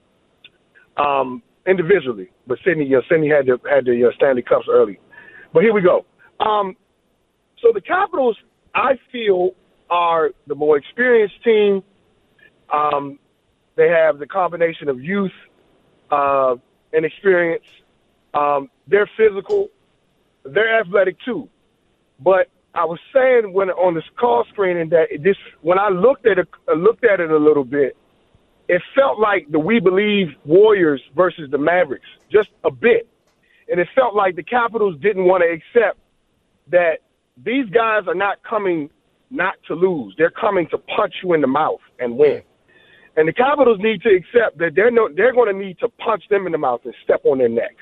Um, individually, but Sidney, uh, Sidney had the had the uh, Stanley Cups early. But here we go. Um, so the Capitals, I feel, are the more experienced team. Um, they have the combination of youth uh, and experience. Um, they're physical. They're athletic too. But I was saying when on this call screening that this, when I looked at it, I looked at it a little bit, it felt like the We Believe Warriors versus the Mavericks, just a bit. And it felt like the Capitals didn't want to accept that these guys are not coming not to lose. They're coming to punch you in the mouth and win. And the Capitals need to accept that they're no, they're going to need to punch them in the mouth and step on their necks.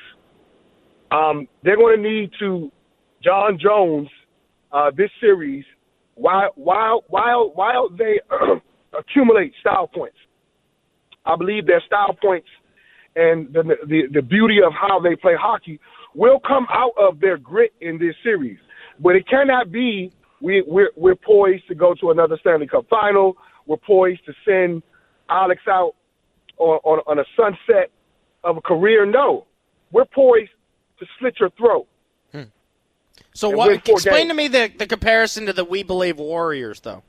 Um, they're going to need to John Jones uh, this series while while while while they accumulate style points. I believe their style points and the, the the beauty of how they play hockey will come out of their grit in this series. But it cannot be we, we're, we're poised to go to another Stanley Cup final. We're poised to send Alex out on, on, on a sunset of a career. No, we're poised to slit your throat. Hmm. So what? Explain games. to me the, the comparison to the We Believe Warriors, though.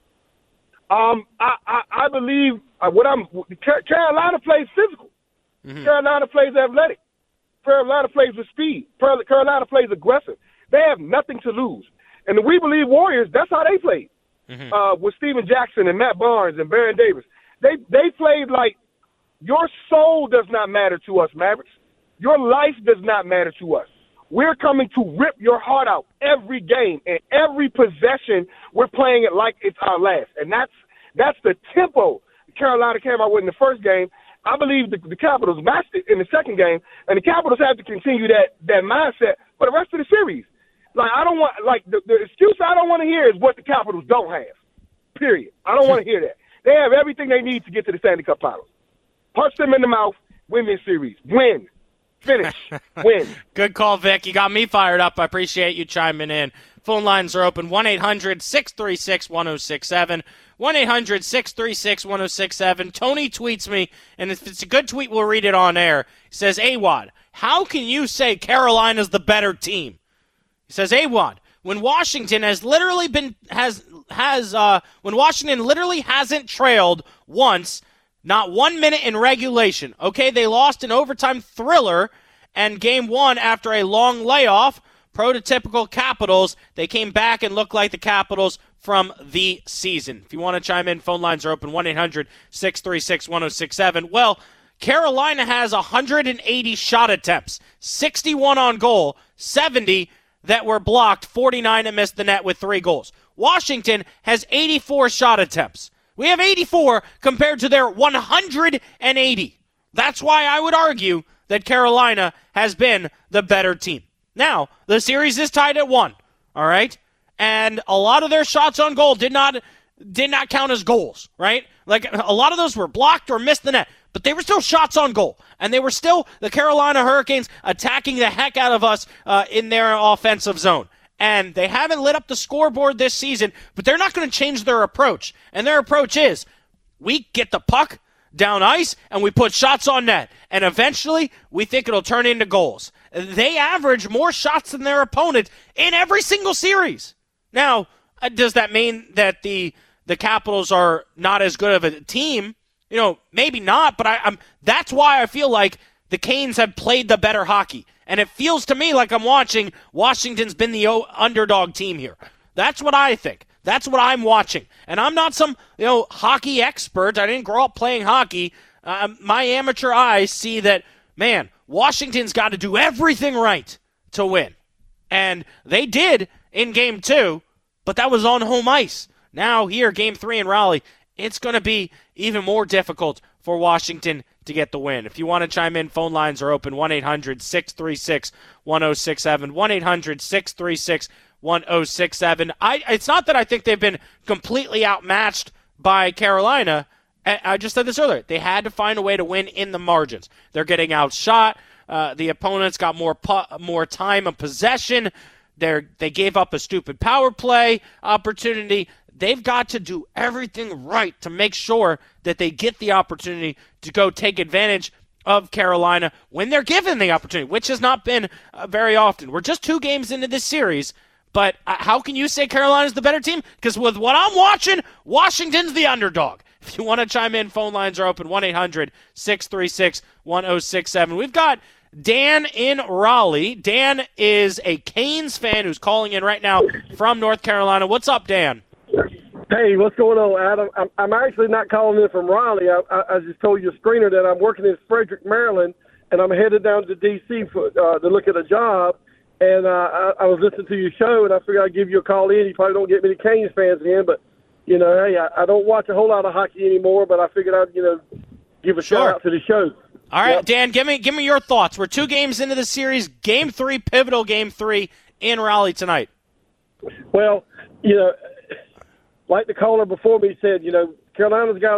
Um, I, I, I believe uh, what I'm. Carolina plays physical. Mm-hmm. Carolina plays athletic. Carolina plays with speed. Carolina plays aggressive. They have nothing to lose. And the We Believe Warriors, that's how they played. Mm-hmm. Uh, with Steven Jackson and Matt Barnes and Baron Davis. They they played like your soul does not matter to us, Mavericks. Your life does not matter to us. We're coming to rip your heart out every game, and every possession we're playing it like it's our last. And that's that's the tempo Carolina came out with in the first game. I believe the, the Capitals matched it in the second game, and the Capitals have to continue that that mindset for the rest of the series. Like I don't want like the, the excuse I don't want to hear is what the Capitals don't have. Period. I don't want to hear that. They have everything they need to get to the Stanley Cup Finals. Punch them in the mouth, win this series. Win. Finish. Win. Good call, Vic. You got me fired up. I appreciate you chiming in. Phone lines are open. one eight hundred six three six one oh six seven. one eight hundred six three six one oh six seven. Tony tweets me, and if it's a good tweet, we'll read it on air. He says, A W O D, how can you say Carolina's the better team? He says, A W O D, when Washington has literally been, has, has, uh, when Washington literally hasn't trailed once, not one minute in regulation. Okay, they lost an overtime thriller and game one after a long layoff. Prototypical Capitals. They came back and looked like the Capitals from the season. If you want to chime in, phone lines are open, one eight hundred six three six one oh six seven. Well, Carolina has one hundred eighty shot attempts, sixty-one on goal, seventy that were blocked, forty-nine that missed the net with three goals. Washington has eighty-four shot attempts. We have eighty-four compared to their one hundred eighty. That's why I would argue that Carolina has been the better team. Now, the series is tied at one, all right? And a lot of their shots on goal did not did not count as goals, right? Like, a lot of those were blocked or missed the net, but they were still shots on goal. And they were still the Carolina Hurricanes attacking the heck out of us uh, in their offensive zone. And they haven't lit up the scoreboard this season, but they're not going to change their approach. And their approach is, we get the puck down ice, and we put shots on net. And eventually, we think it'll turn into goals. They average more shots than their opponent in every single series. Now, does that mean that the the Capitals are not as good of a team? You know, maybe not, but I, I'm, that's why I feel like the Canes have played the better hockey. And it feels to me like I'm watching Washington's been the underdog team here. That's what I think. That's what I'm watching. And I'm not some, you know, hockey expert. I didn't grow up playing hockey. Uh, my amateur eyes see that, man, Washington's got to do everything right to win. And they did in game two, but that was on home ice. Now here, game three in Raleigh, it's going to be even more difficult for Washington to get the win. If you want to chime in, phone lines are open, one eight hundred six three six one oh six seven, one eight hundred six three six one oh six seven. I, it's not that I think they've been completely outmatched by Carolina. I just said this earlier. They had to find a way to win in the margins. They're getting outshot. Uh, the opponents got more pu- more time of possession. They they gave up a stupid power play opportunity. They've got to do everything right to make sure that they get the opportunity to go take advantage of Carolina when they're given the opportunity, which has not been uh, very often. We're just two games into this series, but uh, how can you say Carolina's the better team? Because with what I'm watching, Washington's the underdog. If you want to chime in, phone lines are open, one eight hundred six three six one oh six seven. We've got Dan in Raleigh. Dan is a Canes fan who's calling in right now from North Carolina. What's up, Dan? Hey, what's going on, Adam? I'm, I'm actually not calling in from Raleigh. I, I, I just told your screener that I'm working in Frederick, Maryland, and I'm headed down to D C for, uh, to look at a job. And uh, I, I was listening to your show, and I figured I'd give you a call in. You probably don't get many Canes fans in, but you know, hey, I, I don't watch a whole lot of hockey anymore, but I figured I'd, you know, give a sure. shout out to the show. All right, yep. Dan, give me give me your thoughts. We're two games into the series, game three, pivotal game three in Raleigh tonight. Well, you know, like the caller before me said, you know, Carolina's got a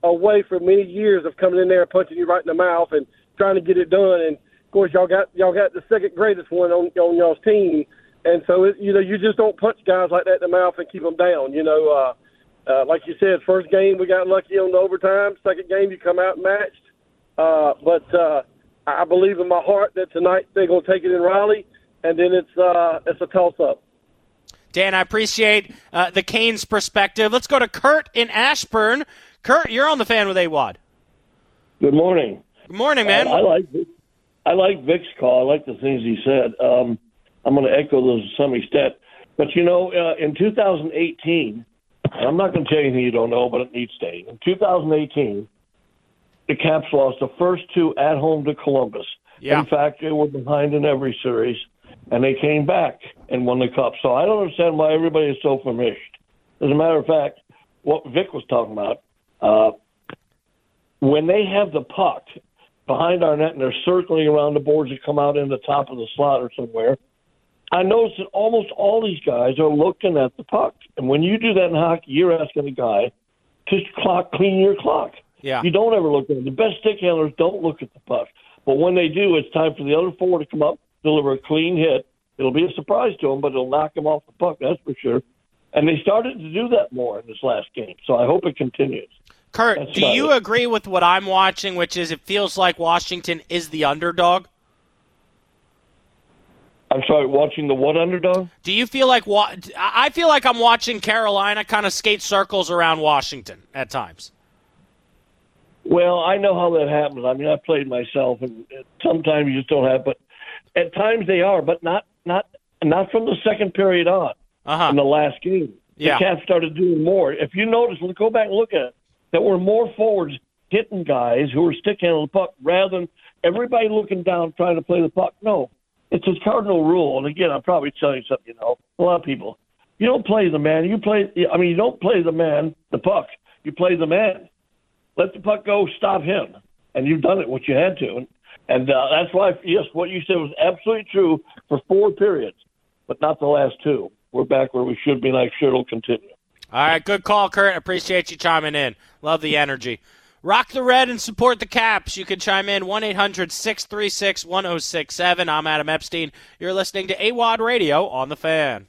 away from many years of coming in there and punching you right in the mouth and trying to get it done. And of course, y'all got y'all got the second greatest one on on y'all's team, and so it, you know you just don't punch guys like that in the mouth and keep them down. You know, uh, uh, like you said, first game we got lucky on the overtime. Second game you come out matched, uh, but uh, I believe in my heart that tonight they're going to take it in Raleigh, and then it's uh, it's a toss up. Dan, I appreciate uh, the Canes perspective. Let's go to Kurt in Ashburn. Kurt, you're on the Fan with A W O D. Good morning. Good morning, man. Uh, I like I like Vic's call. I like the things he said. Um, I'm going to echo those to some extent. But, you know, uh, in two thousand eighteen, and I'm not going to tell you anything you don't know, but it needs stating. In two thousand eighteen, the Caps lost the first two at home to Columbus. Yeah. In fact, they were behind in every series, and they came back and won the Cup. So I don't understand why everybody is so famished. As a matter of fact, what Vic was talking about, uh, when they have the puck behind our net and they're circling around the boards that come out in the top of the slot or somewhere, I noticed that almost all these guys are looking at the puck. And when you do that in hockey, you're asking a guy to clock, clean your clock. Yeah. You don't ever look at it. The best stick handlers don't look at the puck. But when they do, it's time for the other forward to come up, deliver a clean hit. It'll be a surprise to them, but it'll knock them off the puck, that's for sure. And they started to do that more in this last game. So I hope it continues. Kurt, That's do you it. agree with what I'm watching, which is it feels like Washington is the underdog? I'm sorry, watching the what underdog? Do you feel like wa- I feel like I'm watching Carolina kind of skate circles around Washington at times? Well, I know how that happens. I mean, I played myself, and sometimes you just don't have. But at times they are, but not not not from the second period on. Uh-huh. In the last game, Yeah. the Cats started doing more. If you notice, go back and look at it. There were more forwards hitting guys who were stick handling the puck rather than everybody looking down trying to play the puck. No, it's a cardinal rule. And again, I'm probably telling you something. You know, a lot of people, you don't play the man. You play. I mean, you don't play the man, the puck. You play the man. Let the puck go. Stop him. And you've done it. What you had to. And, and uh, that's why, yes, what you said was absolutely true for four periods, but not the last two. We're back where we should be, and I'm sure it'll continue. All right, good call, Kurt. Appreciate you chiming in. Love the energy. Rock the red and support the Caps. You can chime in one eight hundred six three six one oh six seven. I'm Adam Epstein. You're listening to A W O D Radio on The Fan.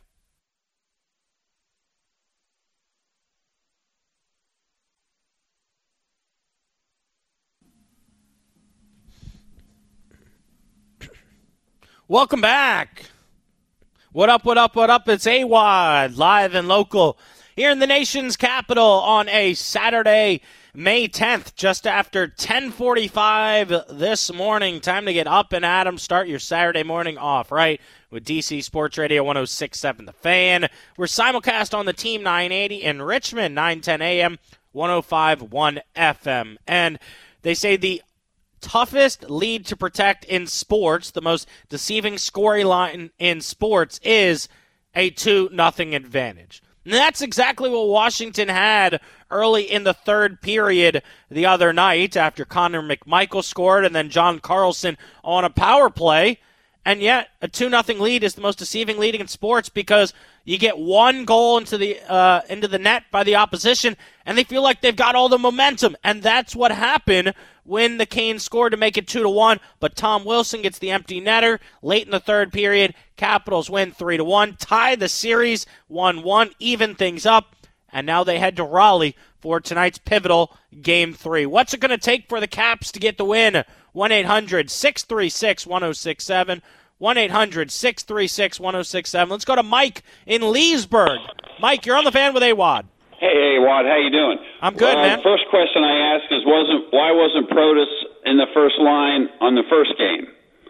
Welcome back. What up, what up, what up? It's A W O D, live and local, here in the nation's capital on a Saturday, May tenth, just after ten forty-five this morning. Time to get up and at 'em, start your Saturday morning off, right, with D C Sports Radio one oh six point seven The Fan. We're simulcast on the Team nine eighty in Richmond, nine ten a.m., one oh five point one F M. And they say the toughest lead to protect in sports, the most deceiving scoring line in sports, is a two nothing advantage. And that's exactly what Washington had early in the third period the other night after Connor McMichael scored and then John Carlson on a power play. And yet, a two nothing lead is the most deceiving lead in sports because you get one goal into the uh, into the net by the opposition, and they feel like they've got all the momentum. And that's what happened when the Canes scored to make it two to one. But Tom Wilson gets the empty netter late in the third period. Capitals win three to one, tie the series one one, even things up, and now they head to Raleigh for tonight's pivotal Game three. What's it going to take for the Caps to get the win? one eight hundred six three six one oh six seven. one eight hundred six three six one oh six seven. Let's go to Mike in Leesburg. Mike, you're on the Fan with A W O D. Hey, A W O D, how you doing? I'm good, well, man. The first question I ask is, wasn't why wasn't Protas in the first line on the first game?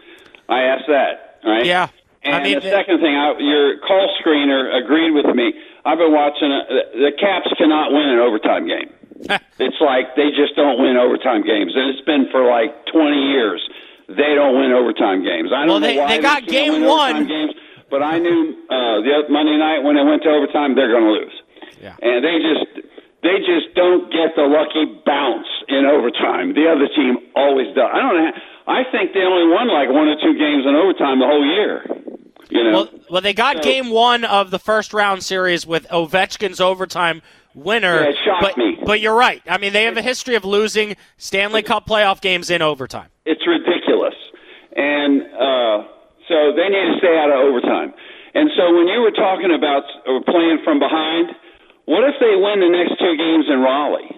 I asked that, right? Yeah. And I mean, the second thing, I, your call screener agreed with me. I've been watching it. The Caps cannot win an overtime game. It's like they just don't win overtime games, and it's been for like twenty years. They don't win overtime games. I don't well, know they, why they got can't game win one. overtime games, but I knew uh, the other Monday night when they went to overtime, they're going to lose. Yeah. And they just they just don't get the lucky bounce in overtime. The other team always does. I don't know. I think they only won like one or two games in overtime the whole year. You know. Well, well they got So- game one of the first round series with Ovechkin's overtime winner. Yeah, it shocked but, me. But you're right. I mean, they have a history of losing Stanley Cup playoff games in overtime. It's ridiculous. And uh, so they need to stay out of overtime. And so when you were talking about uh, playing from behind, what if they win the next two games in Raleigh?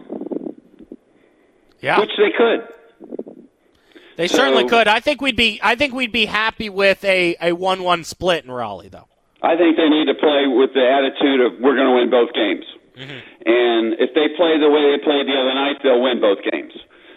Yeah. Which they could. They So- certainly could. I think we'd be I think we'd be happy with a, a one one split in Raleigh, though. I think they need to play with the attitude of we're going to win both games. Mm-hmm. And if they play the way they played the other night, they'll win both games.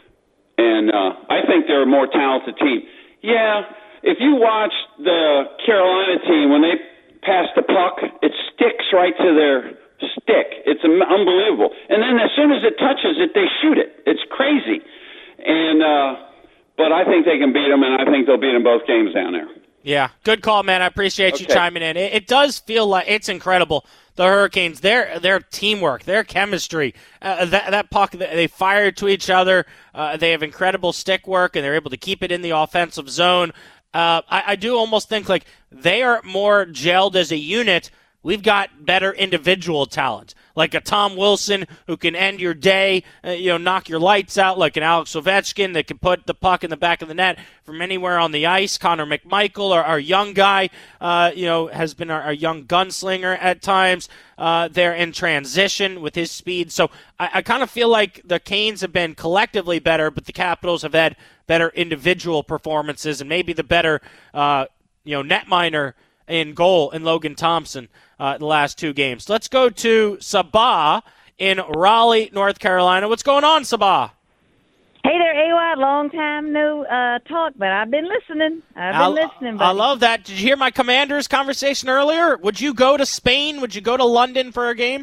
And uh, I think they're a more talented team. Yeah, if you watch the Carolina team, when they pass the puck, it sticks right to their stick. It's um, unbelievable. And then as soon as it touches it, they shoot it. It's crazy. And uh, but I think they can beat them, and I think they'll beat them both games down there. Yeah, good call, man. I appreciate you Okay. chiming in. It, it does feel like it's incredible. The Hurricanes, their their teamwork, their chemistry, uh, that that puck, they fire to each other. Uh, they have incredible stick work, and they're able to keep it in the offensive zone. Uh, I, I do almost think like they are more gelled as a unit. We've got better individual talent, like a Tom Wilson who can end your day, uh, you know, knock your lights out, like an Alex Ovechkin that can put the puck in the back of the net from anywhere on the ice. Connor McMichael, our, our young guy, uh, you know, has been our, our young gunslinger at times. Uh, they're in transition with his speed. So I, I kind of feel like the Canes have been collectively better, but the Capitals have had better individual performances and maybe the better, uh, you know, netminer in goal in Logan Thompson uh, the last two games. Let's go to Sabah in Raleigh, North Carolina. What's going on, Sabah? Hey there, A Y. Long time no uh, talk, but I've been listening. I've been I, listening. I Buddy. love that. Did you hear my Commanders conversation earlier? Would you go to Spain? Would you go to London for a game?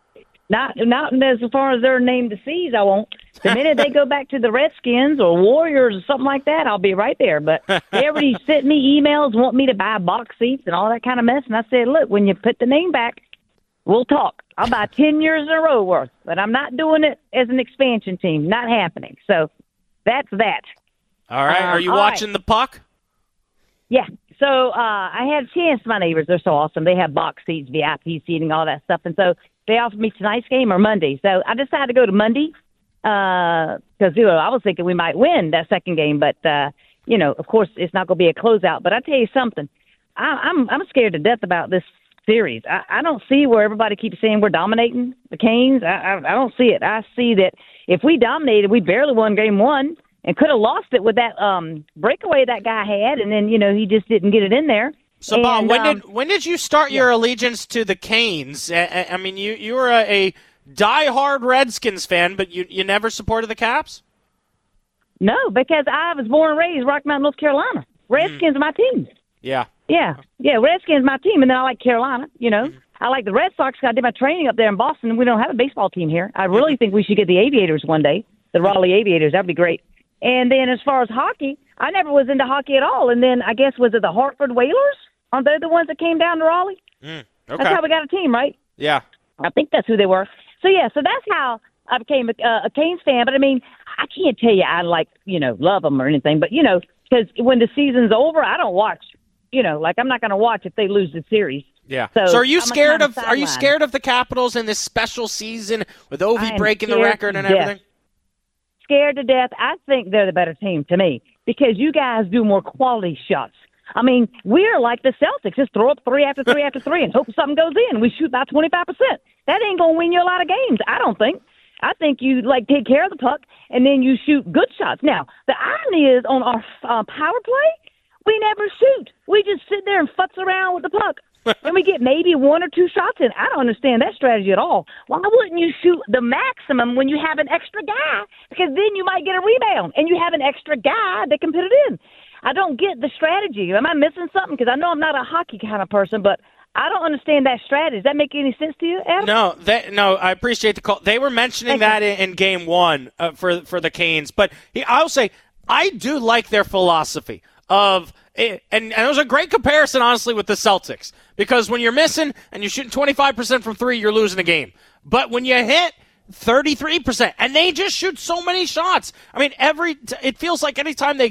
Not, not as far as they're named the seas, I won't. The minute they go back to the Redskins or Warriors or something like that, I'll be right there. But they already sent me emails, want me to buy box seats and all that kind of mess. And I said, look, when you put the name back, we'll talk. I'll buy ten years in a row worth. But I'm not doing it as an expansion team. Not happening. So that's that. All right. Um, Are you all watching right. the puck? Yeah. So uh, I had a chance. My neighbors, they're so awesome. They have box seats, V I P seating, all that stuff. And so they offered me tonight's game or Monday. So I decided to go to Monday because uh, you know, I was thinking we might win that second game. But, uh, you know, of course, it's not going to be a closeout. But I tell you something, I, I'm I'm scared to death about this series. I, I don't see where everybody keeps saying we're dominating the Canes. I, I, I don't see it. I see that if we dominated, we barely won game one and could have lost it with that um, breakaway that guy had. And then, you know, he just didn't get it in there. So, Bob, And, when um, did when did you start your allegiance to the Canes? I, I mean, you you were a, a diehard Redskins fan, but you you never supported the Caps? No, because I was born and raised Rocky Mount, North Carolina. Redskins are my team. Yeah. Yeah, yeah, Redskins my team, and then I like Carolina, you know. I like the Red Sox 'cause I did my training up there in Boston, and we don't have a baseball team here. I really think we should get the Aviators one day, the Raleigh Aviators. That would be great. And then as far as hockey, I never was into hockey at all. And then I guess, was it the Hartford Whalers? Aren't they the ones that came down to Raleigh? Mm, That's how we got a team, right? Yeah. I think that's who they were. So, yeah, so that's how I became a, uh, a Canes fan. But, I mean, I can't tell you I, like, you know, love them or anything. But, you know, because when the season's over, I don't watch, you know, like I'm not going to watch if they lose the series. Yeah. So, So, are you I'm a scared kinda of are you sideline. scared of the Capitals in this special season with I Ovi am breaking the scared record and to death. everything? Scared to death. I think they're the better team to me because you guys do more quality shots. I mean, we're like the Celtics. Just throw up three after three after three and hope something goes in. We shoot about twenty-five percent. That ain't going to win you a lot of games, I don't think. I think you, like, take care of the puck, and then you shoot good shots. Now, the irony is on our uh, power play, we never shoot. We just sit there and futz around with the puck. And we get maybe one or two shots in. I don't understand that strategy at all. Why wouldn't you shoot the maximum when you have an extra guy? Because then you might get a rebound, and you have an extra guy that can put it in. I don't get the strategy. Am I missing something? Because I know I'm not a hockey kind of person, but I don't understand that strategy. Does that make any sense to you, Adam? No, that, no. I appreciate the call. They were mentioning that in, in game one uh, for for the Canes, but he, I'll say I do like their philosophy of, and, and it was a great comparison, honestly, with the Celtics, because when you're missing and you're shooting twenty-five percent from three, you're losing a game. But when you hit thirty-three percent, and they just shoot so many shots. I mean, every it feels like anytime they get the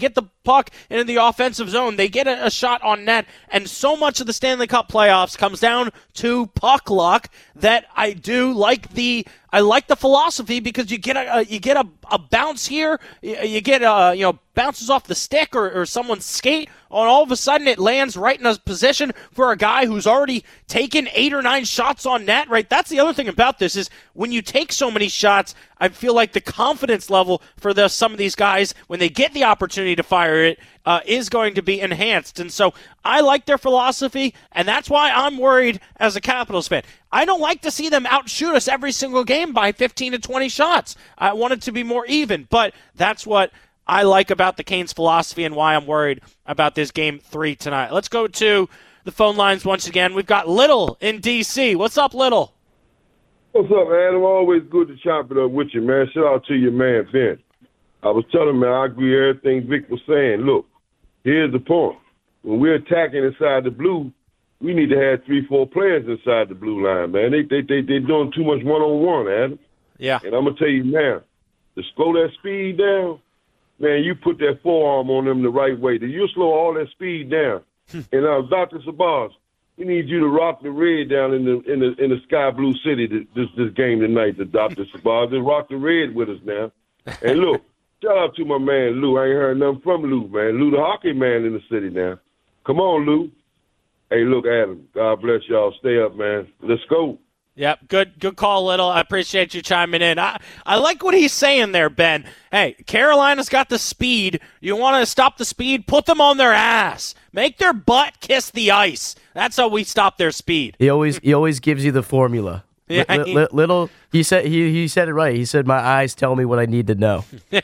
puck into the offensive zone. They get a, a shot on net, and so much of the Stanley Cup playoffs comes down to puck luck that I do like the I like the philosophy, because you get a, a you get a, a bounce here, you, you get a, you know bounces off the stick or, or someone's skate, and all of a sudden it lands right in a position for a guy who's already taken eight or nine shots on net, right? That's the other thing about this is when you take so many shots, I feel like the confidence level for the, some of these guys, when they get the opportunity to fire it, uh, is going to be enhanced. And so I like their philosophy, and that's why I'm worried as a Capitals fan. I don't like to see them outshoot us every single game by fifteen to twenty shots. I want it to be more even, but that's what I like about the Canes' philosophy and why I'm worried about this game three tonight. Let's go to the phone lines once again. We've got Little in D C. What's up, Little? What's up, Adam? Always good to chop it up with you, man. Shout out to your man, Ben. I was telling man, I agree with everything Vic was saying. Look, here's the point. When we're attacking inside the blue, we need to have three, four players inside the blue line, man. They they they they doing too much one-on-one, Adam. Yeah. And I'm going to tell you now, to slow that speed down, man, you put that forearm on them the right way. You slow all that speed down. And uh, Doctor Sabaz, we need you to rock the red down in the in the in the sky blue city this this game tonight. The Doctor Sabaz, just rock the red with us now. And look, shout out to my man Lou. I ain't heard nothing from Lou, man. Lou, the hockey man in the city now. Come on, Lou. Hey, look, Adam. God bless y'all. Stay up, man. Let's go. Yep, good good call, Little. I appreciate you chiming in. I, I like what he's saying there, Ben. Hey, Carolina's got the speed. You want to stop the speed? Put them on their ass. Make their butt kiss the ice. That's how we stop their speed. He always he always gives you the formula. Yeah, L- he- li- little he said he he said it right. He said my eyes tell me what I need to know.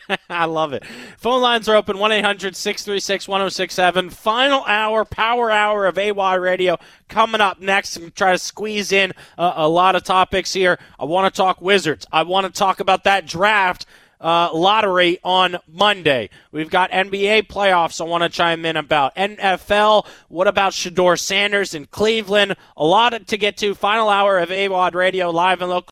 I love it. Phone lines are open, one eight hundred six three six one oh six seven. Final hour, power hour of A Y Radio coming up next. I'm going to try to squeeze in uh, a lot of topics here. I want to talk Wizards. I want to talk about that draft uh, lottery on Monday. We've got N B A playoffs I want to chime in about. N F L, what about Shedeur Sanders in Cleveland? A lot to get to. Final hour of A W O D Radio, live and local.